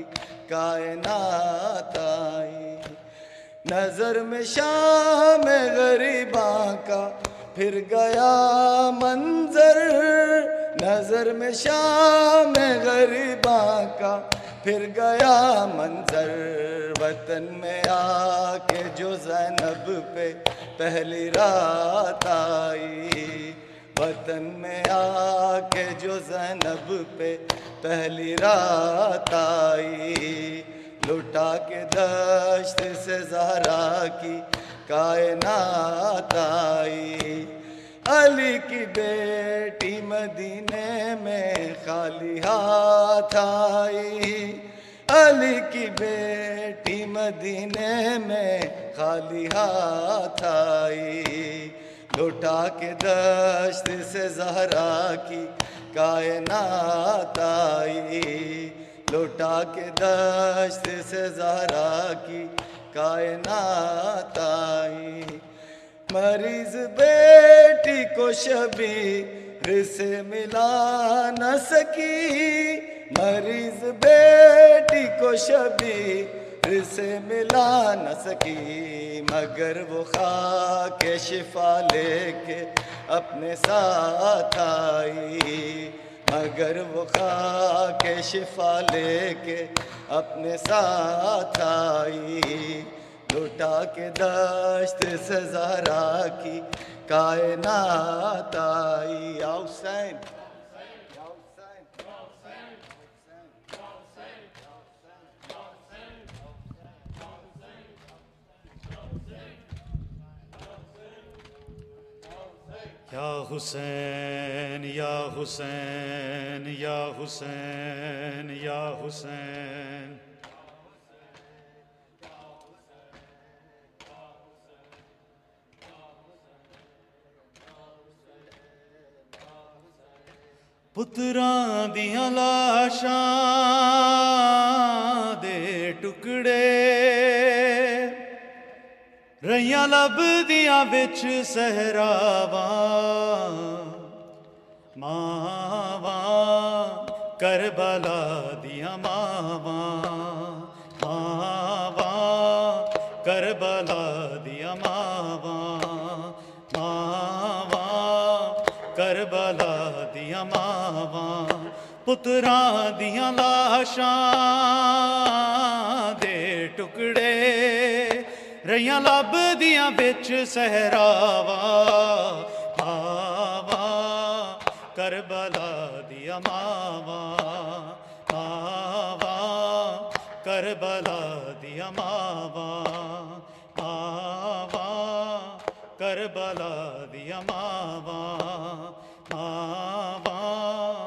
कायनात आई। नज़र में शाम गरीबा का फिर गया मंजर, नज़र में शाम गरीबा का फिर गया मंजर, वतन में आके जो ज़ैनब पे पहली रात आई, वतन में आके जो ज़ैनब पे पहली रात आई, लुटा के दश्त से ज़हरा की कायनात आई। अली की बेटी मदीने में खाली हाथ आई, अली की बेटी मदीने में खाली हाथ आई। लौटा के दश्त से ज़हरा की कायनात आई, लौटा के दश्त से ज़हरा की कायनात आई। मरीज बेटी को शबीर से मिला न सकी, मरीज बेटी को शबीर से मिला न सकी, मगर वो खाके शिफा लेके अपने साथ आई, मगर वो खाके शिफा लेके अपने साथ आई। लौटा के दश्त से ज़हरा की कायनात आई। या हुसैन, या हुसैन या हुसैन या हुसैन या हुसैन। पुत्रां दियां लाशां दे टुकड़े रहियां लभदियां विच सहरावां, मावां करबला दियां मावां, मावां करबला दियां मावां, मावां करबला दियां मावां। पुत्रां दियां लाशां दे टुकड़े रहियां लभदियां बिच सहरावां, मावां करबला दियां मावां, मावां करबला दियां मावां, मावां करबला दियां मावां, मावां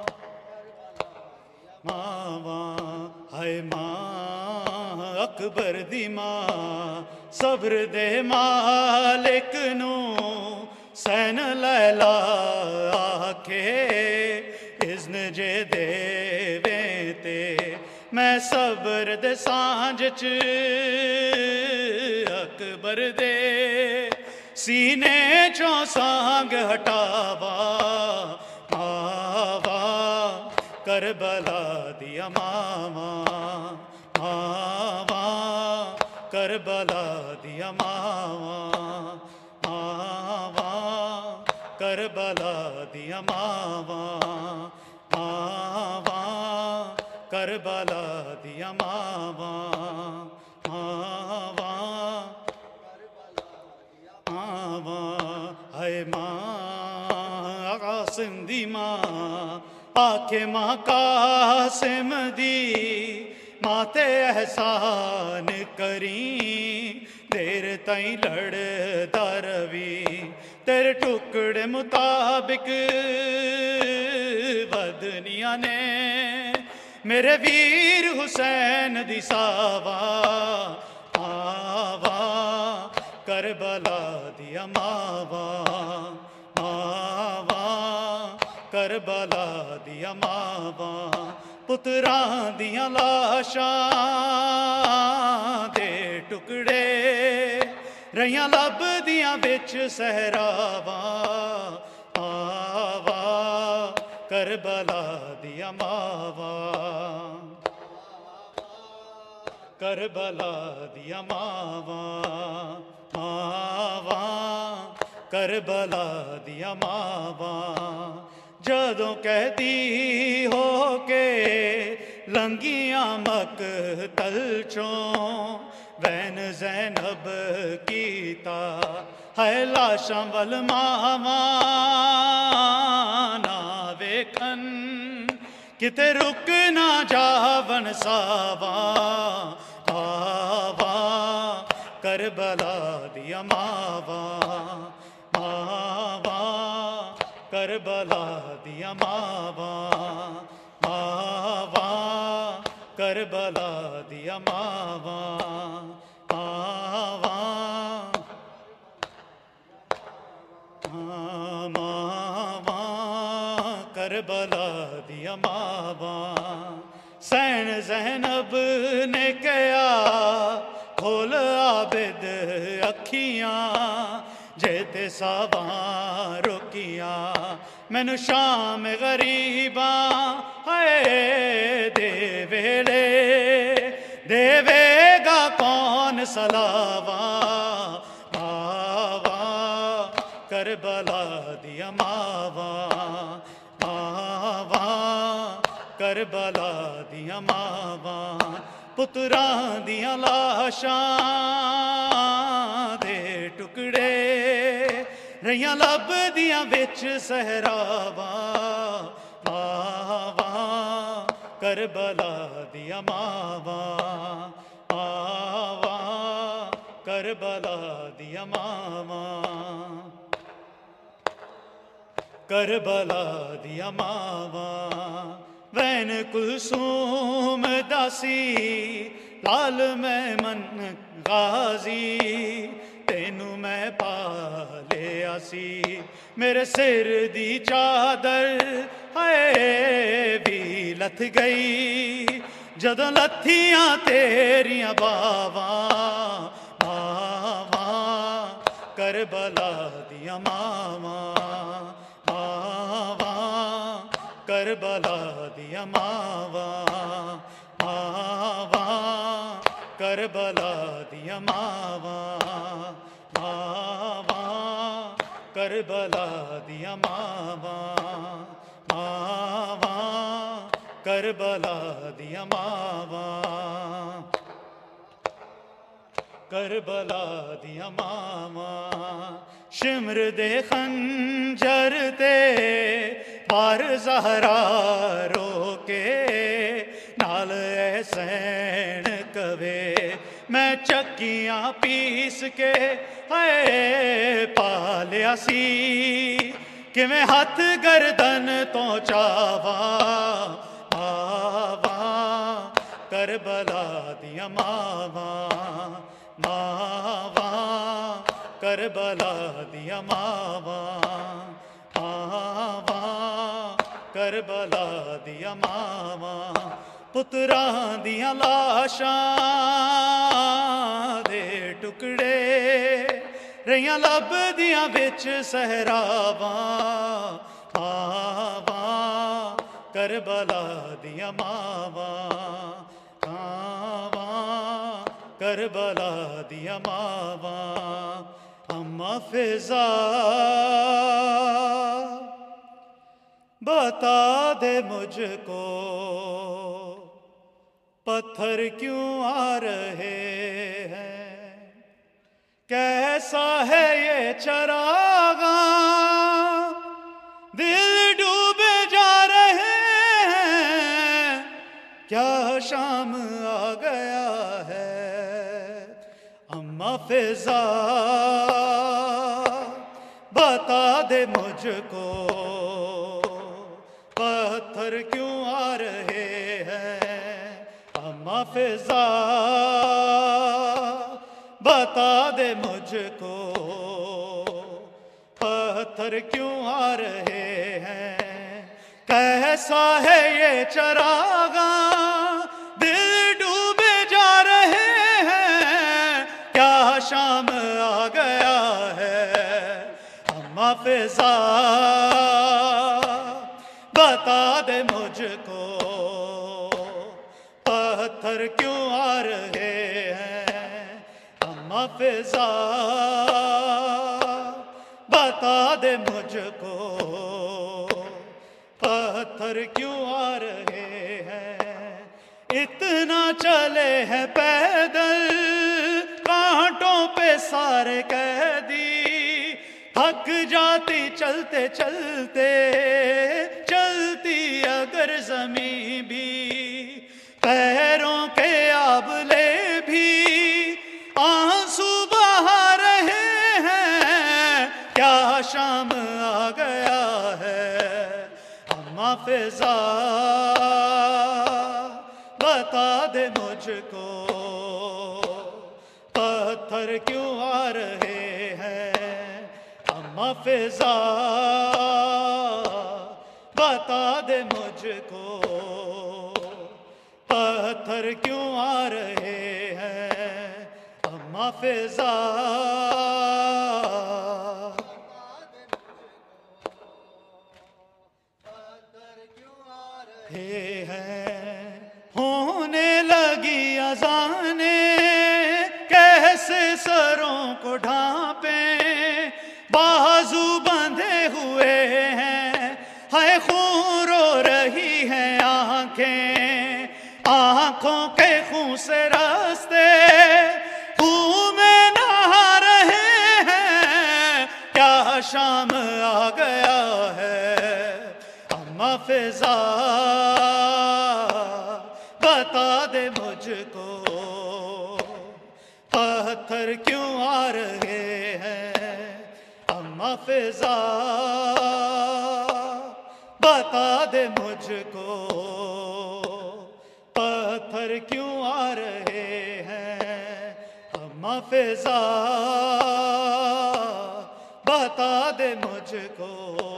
मावां। हाय मां अकबर दी मां सब्र दे मालिक नू सैन लैला आखे, इज़्न जे देवे ते मैं सब्र दे सांझ च अकबर दे सीने चों सांग हटावा, मावां करबला दिया मावां, मावां करबला दिया मावां, मावां करबला दिया मावां, मावां करबला दिया मावां, मावां मावां। हाय मां कासिम दी मां आखे मां कासिम दी माते एहसान करी, देर ताईं लड़दा रवी तेरे टुकड़े मुताबिक वदनिया ने मेरे वीर हुसैन दी सावा, मावां करबला दिया मावां, मावां करबला दिया मावां। पुत्रां दियां लाशां दे टुकड़े रहियां लभदियां बिच सहरावां, मावां करबला दिया मावां, करबला दिया मावां, मावां करबला दिया मावां। जदों कहती हो के लंगियां मकतल चों वैन ज़ैनब कीता, है लाशां वल मावां ना वेखन किते रुक ना जावन सावां, मावां करबला दिया मावां, मावां करबला दिया मावां मावां करबला दिया मावां मावां मावां करबला दिया मावां सैन ज़ैनब ने कहा खोल आबिद अखियां जेते सावां रोकियां मैनू शाम गरीबां हाय दे वेले देवेगा कौन सलावां मावां करबला दिया मावां मावां करबला दिया मावां पुत्रां दियां लाशां दे टुकड़े रहियां लभदियां विच सहरावां मावां करबला दिया मावां मावां करबला दिया मावां करबला दिया मावां वैन कुलसूम दासी लाल मैं मन गाजी तेनू मैं पालिया सी मेरे सिर दी चादर हाय भी लथ गई जदों लथियां तेरियां बावां मावां करबला दिया मावां मावां करबला दिया मावां मावां करबला दिया मावां मावां करबला दिया मावां मावां करबला दिया मावां करबला दिया मावां शिमर दे खंजर ते पार ज़हरा रोके नाल ऐसैन कवे मैं चक्कियां पीस के हाय पालिया सी किवें हथ गर्दन तो चावां मावां करबला दिया मावां मावां करबला दिया मावां मावां करबला दिया मावां पुत्रां दियां लाशां दे टुकड़े रहियां लभदियां विच सहरावां मावां करबला दिया मावां मावां करबला दिया मावां अम्मा फिजा बता दे मुझको पत्थर क्यों आ रहे हैं कैसा है ये चरागा दिल डूबे जा रहे हैं क्या शाम आ गया है अम्मा फिजा बता दे मुझको पत्थर क्यों आ रहे हैं अम्मा फिजा बता दे मुझको पत्थर क्यों आ रहे हैं कैसा है ये चरागा दिल डूबे जा रहे हैं क्या शाम आ गया है अम्मा फिजा बता दे मुझको पत्थर क्यों आ रहे हैं अम्मा फिजा बता दे मुझको पत्थर क्यों आ रहे हैं इतना चले हैं पैदल कांटों पे सारे कैदी थक जाती चलते चलते चलती अगर ज़मीं भी पैरों के आबले भी आंसू बहा रहे हैं क्या शाम आ गया है फिजा बता दे मुझको पत्थर क्यों आ रहे हैं। अम्मा फिजा बता दे मुझको पत्थर क्यों आ रहे हैं। अम्मा फिजा हैं। होने लगी अज़ाने कैसे सरों को ढांपे, बाजू बंधे हुए हैं, हाय खून रो रही हैं आंखें, आंखों के खून से रास्ते खून में नहा रहे हैं। क्या शाम आ गया है। अम्मा फिजा बता दे मुझको पत्थर क्यों आ रहे हैं। अम्मा फिजा बता दे मुझको पत्थर क्यों आ रहे हैं। अम्मा फिजा बता दे मुझको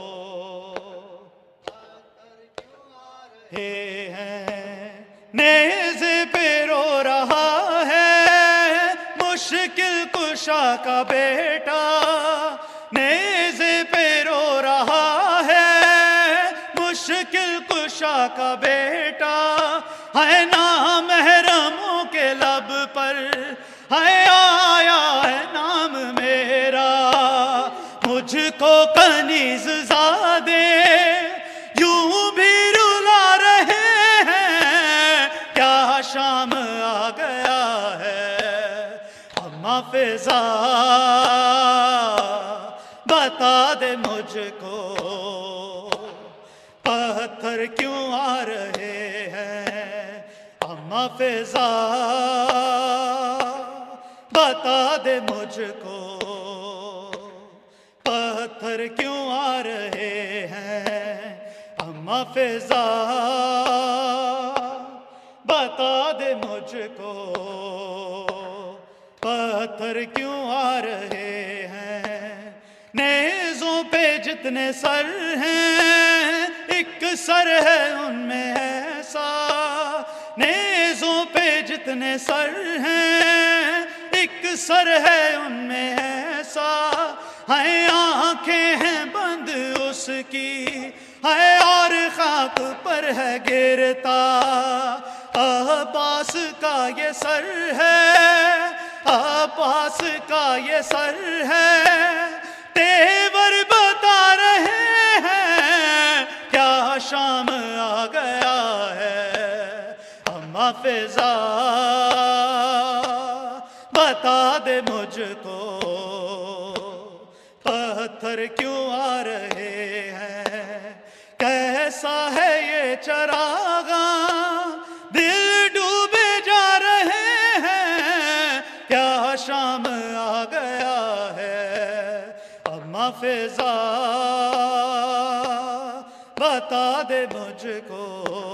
हे हैं। नेज़े पे रो रहा है मुश्किल कुशा का बेटा, नेज़े पे रो रहा है मुश्किल कुशा का बेटा, है ना महरमों के लब पर है आया है नाम मेरा। मुझको कनीज़ ज़ादे यूं भी रुला रहे हैं। क्या शाम आ गया है। अम्मा फिजा बता दे मुझको पत्थर क्यों आ रहे हैं। अम्मा फिजा बता दे मुझको पत्थर क्यों आ रहे हैं। अम्मा फिजा बता दे मुझको पत्थर क्यों आ रहे हैं। नेज़ों पे जितने सर हैं एक सर है उनमें ऐसा, नेज़ों पे जितने सर हैं एक सर है उनमें ऐसा, है आंखें हैं बंद उसकी है और खाक पर है गिरता। अब्बास का ये सर है, अब्बास का ये सर है, तेवर बता रहे हैं। क्या शाम आ गया है। अम्मा फिजा बता दे मुझको पत्थर क्यों आ रहे हैं। कैसा है ये चरागा दिल डूबे जा रहे हैं। क्या शाम आ गया है। अम्मा फिजा बता दे मुझको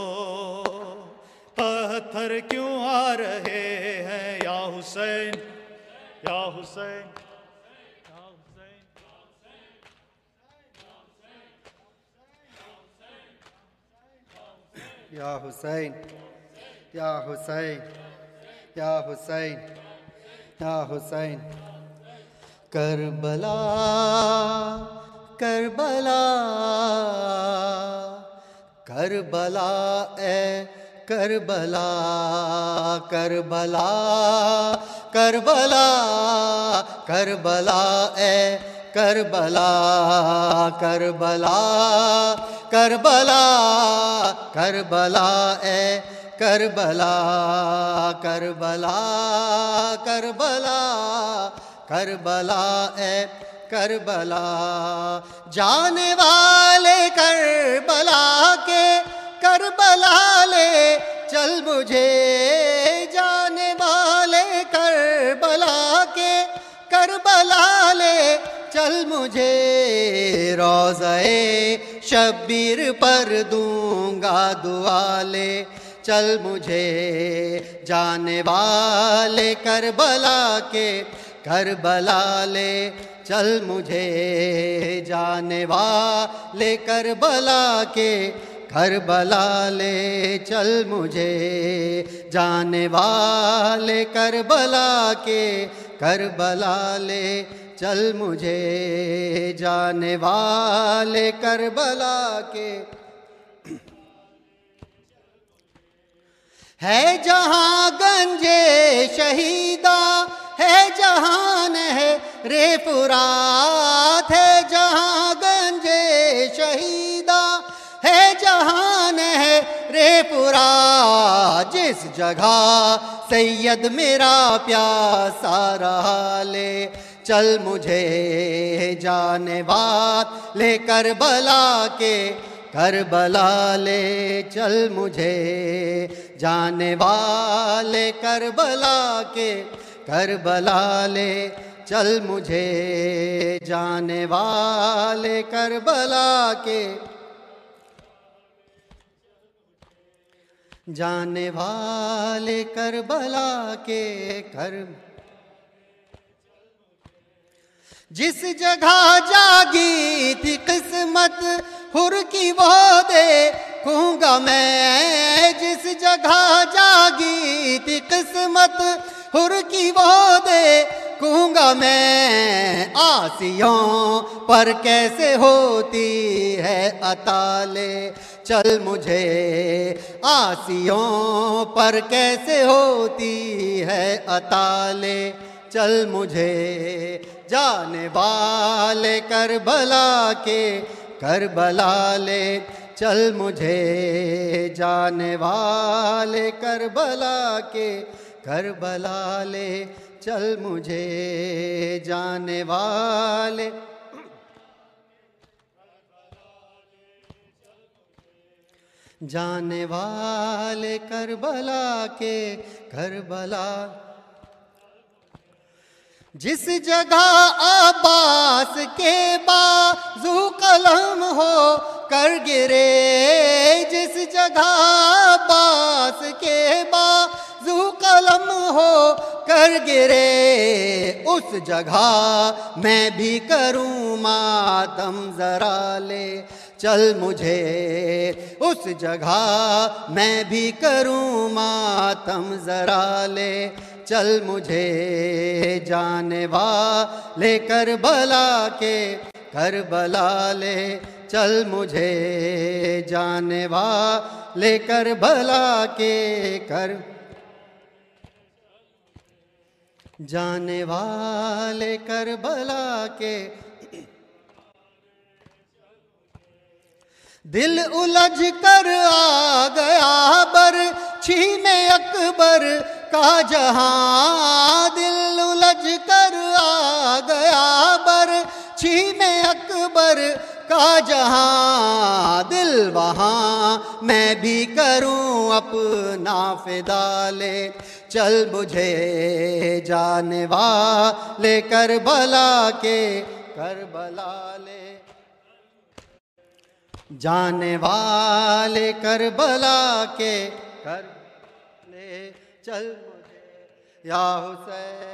पत्थर क्यों आ रहे हैं। या हुसैन या हुसैन या हुसैन या हुसैन या हुसैन या हुसैन। करबला करबला करबला ए करबला करबला करबला करबला ए करबला करबला करबला करबला ए करबला करबला करबला करबला ए करबला। जाने वाले करबला के करबला ले चल मुझे, जाने वाले करबला के करबला ले चल मुझे रोज़े शब्बीर पर दूंगा दुआले, चल मुझे जाने वाले करबला के करबला ले, चल मुझे जाने वाले करबला के करबला ले, चल मुझे जाने वाले करबला के करबला ले, चल मुझे जाने वाले करबला के। है जहाँ गंजे शहीदा है जहान है रे फुरात, है जहाँ गंजे शहीदा है जहान है रे फुरात, जिस जगह सैयद मेरा प्यासा रहा ले, चल मुझे जाने वाले करबला के करबला ले, चल मुझे जाने वाले करबला के करबला ले, चल मुझे जाने वाले करबला के जाने वाले करबला के कर। जिस जगह जागी थी किस्मत हुर की वो देखूंगा मैं, जिस जगह जागी थी किस्मत हुर की वो देखूंगा मैं, आसियों पर कैसे होती है अताले, चल मुझे आसियों पर कैसे होती है अताले, चल मुझे जाने वाले करबला के करबला ले, चल मुझे जाने वाले करबला के करबला ले, चल मुझे जाने वाले जाने वाले करबला के करबला। जिस जगह अब्बास के बाजू कलम हो कर गिरे, जिस जगह अब्बास के बाजू कलम हो कर गिरे, उस जगह मैं भी करूँ मातम जरा ले, चल मुझे उस जगह मैं भी करूँ मातम जरा ले, चल मुझे जाने वाले करबला के करबला ले, चल मुझे जाने वाले करबला के कर जाने वाले करबला के। दिल उलझ कर आ गया बरछी में अकबर का जहां, दिल उलझ कर आ गया बरछी में अकबर का जहां, दिल वहाँ मैं भी करूँ अपना फिदा ले, चल मुझे जाने वाले करबला के करबला ले, जाने वाले करबला के कर ले, चल मुझे या Hussain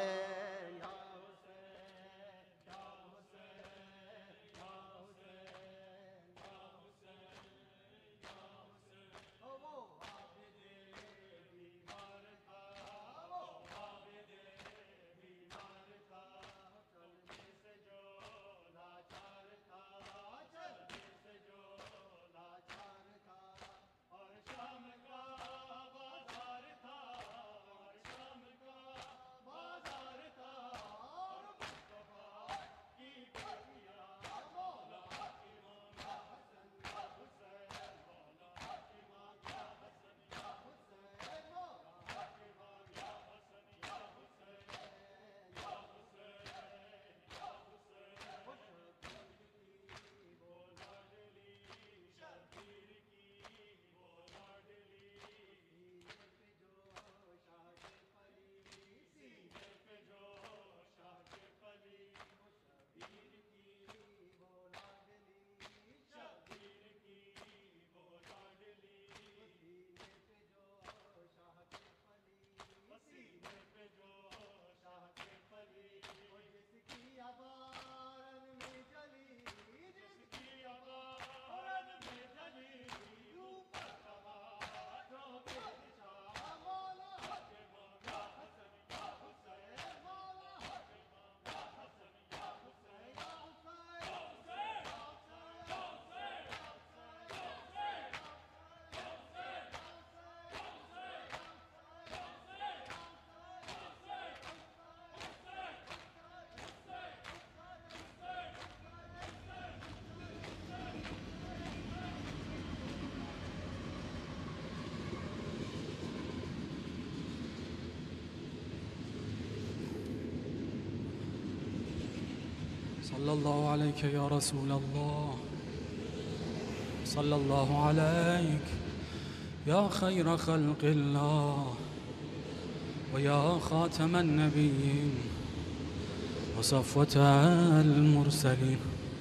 صلى الله عليك يا رسول الله، صلى الله عليك يا خير خلق الله، ويا خاتم النبيين وصفوة المرسلين.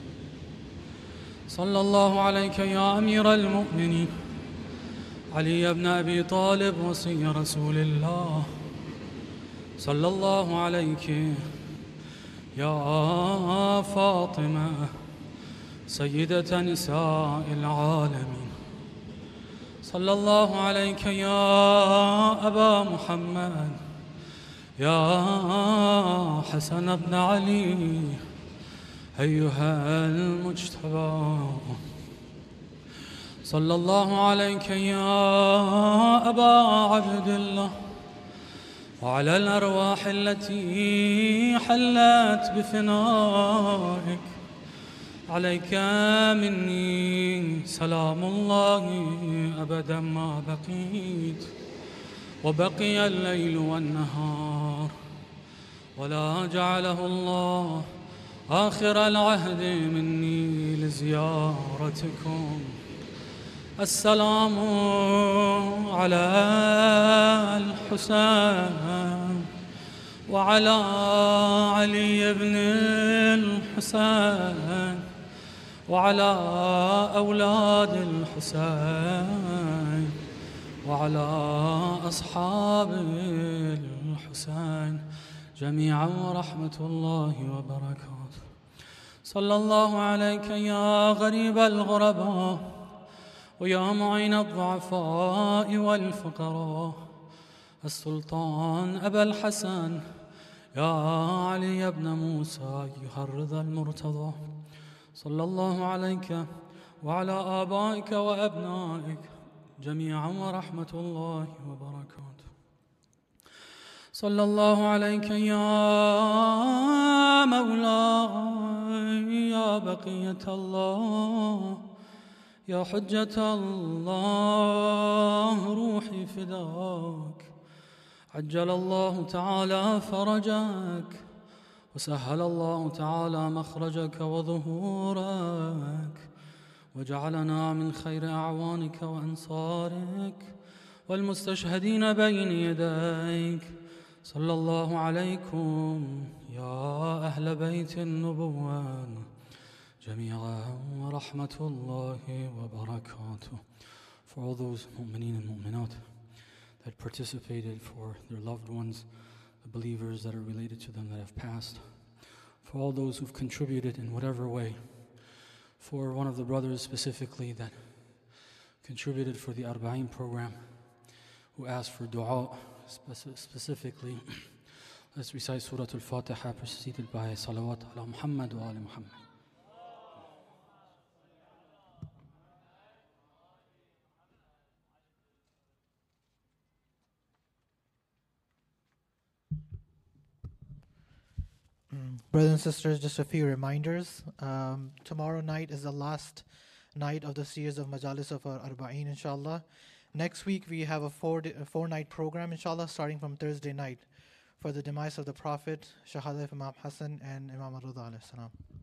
صلى الله عليك يا أمير المؤمنين علي بن أبي طالب وصي رسول الله. صلى الله عليك يا فاطمة سيدة نساء العالمين. صلى الله عليك يا أبا محمد يا حسن بن علي أيها المجتبى. صلى الله عليك يا أبا عبد الله وعلى الأرواح التي حلت بفنائك عليك مني سلام الله أبدا ما بقيت وبقي الليل والنهار، ولا جعله الله آخر العهد مني لزيارتكم. السلام على الحسين وعلى علي بن الحسين وعلى أولاد الحسين وعلى أصحاب الحسين جميعا ورحمة الله وبركاته. صلى الله عليك يا غريب الغرباء ويا معين الضعفاء والفقراء، السلطان أبا الحسن يا علي بن موسى أيها الرضا المرتضى. صلى الله عليك وعلى آبائك وأبنائك جميعا ورحمة الله وبركاته. صلى الله عليك يا مولاي يا بقية الله يا حجة الله روحي فداك. عجل الله تعالى فرجك وسهل الله تعالى مخرجك وظهورك، وجعلنا من خير أعوانك وأنصارك والمستشهدين بين يديك. صلى الله عليكم يا أهل بيت النبوة جميعا ورحمة الله وبركاته. For all those mu'mineen and mu'minat that participated, for their loved ones, the believers that are related to them that have passed, for all those who've contributed in whatever way, for one of the brothers specifically that contributed for the Arba'een program, who asked for dua speci- specifically, let's recite Surah Al-Fatiha preceded by Salawat ala Muhammad wa ala Muhammad. Brothers and sisters, just a few reminders. Um, tomorrow night is the last night of the series of Majalis of our Arba'een, inshallah. Next week we have a four day, a four night program, inshallah, starting from Thursday night for the demise of the Prophet, Shahada of Imam Hassan and Imam Ar-Rida alayhi salam.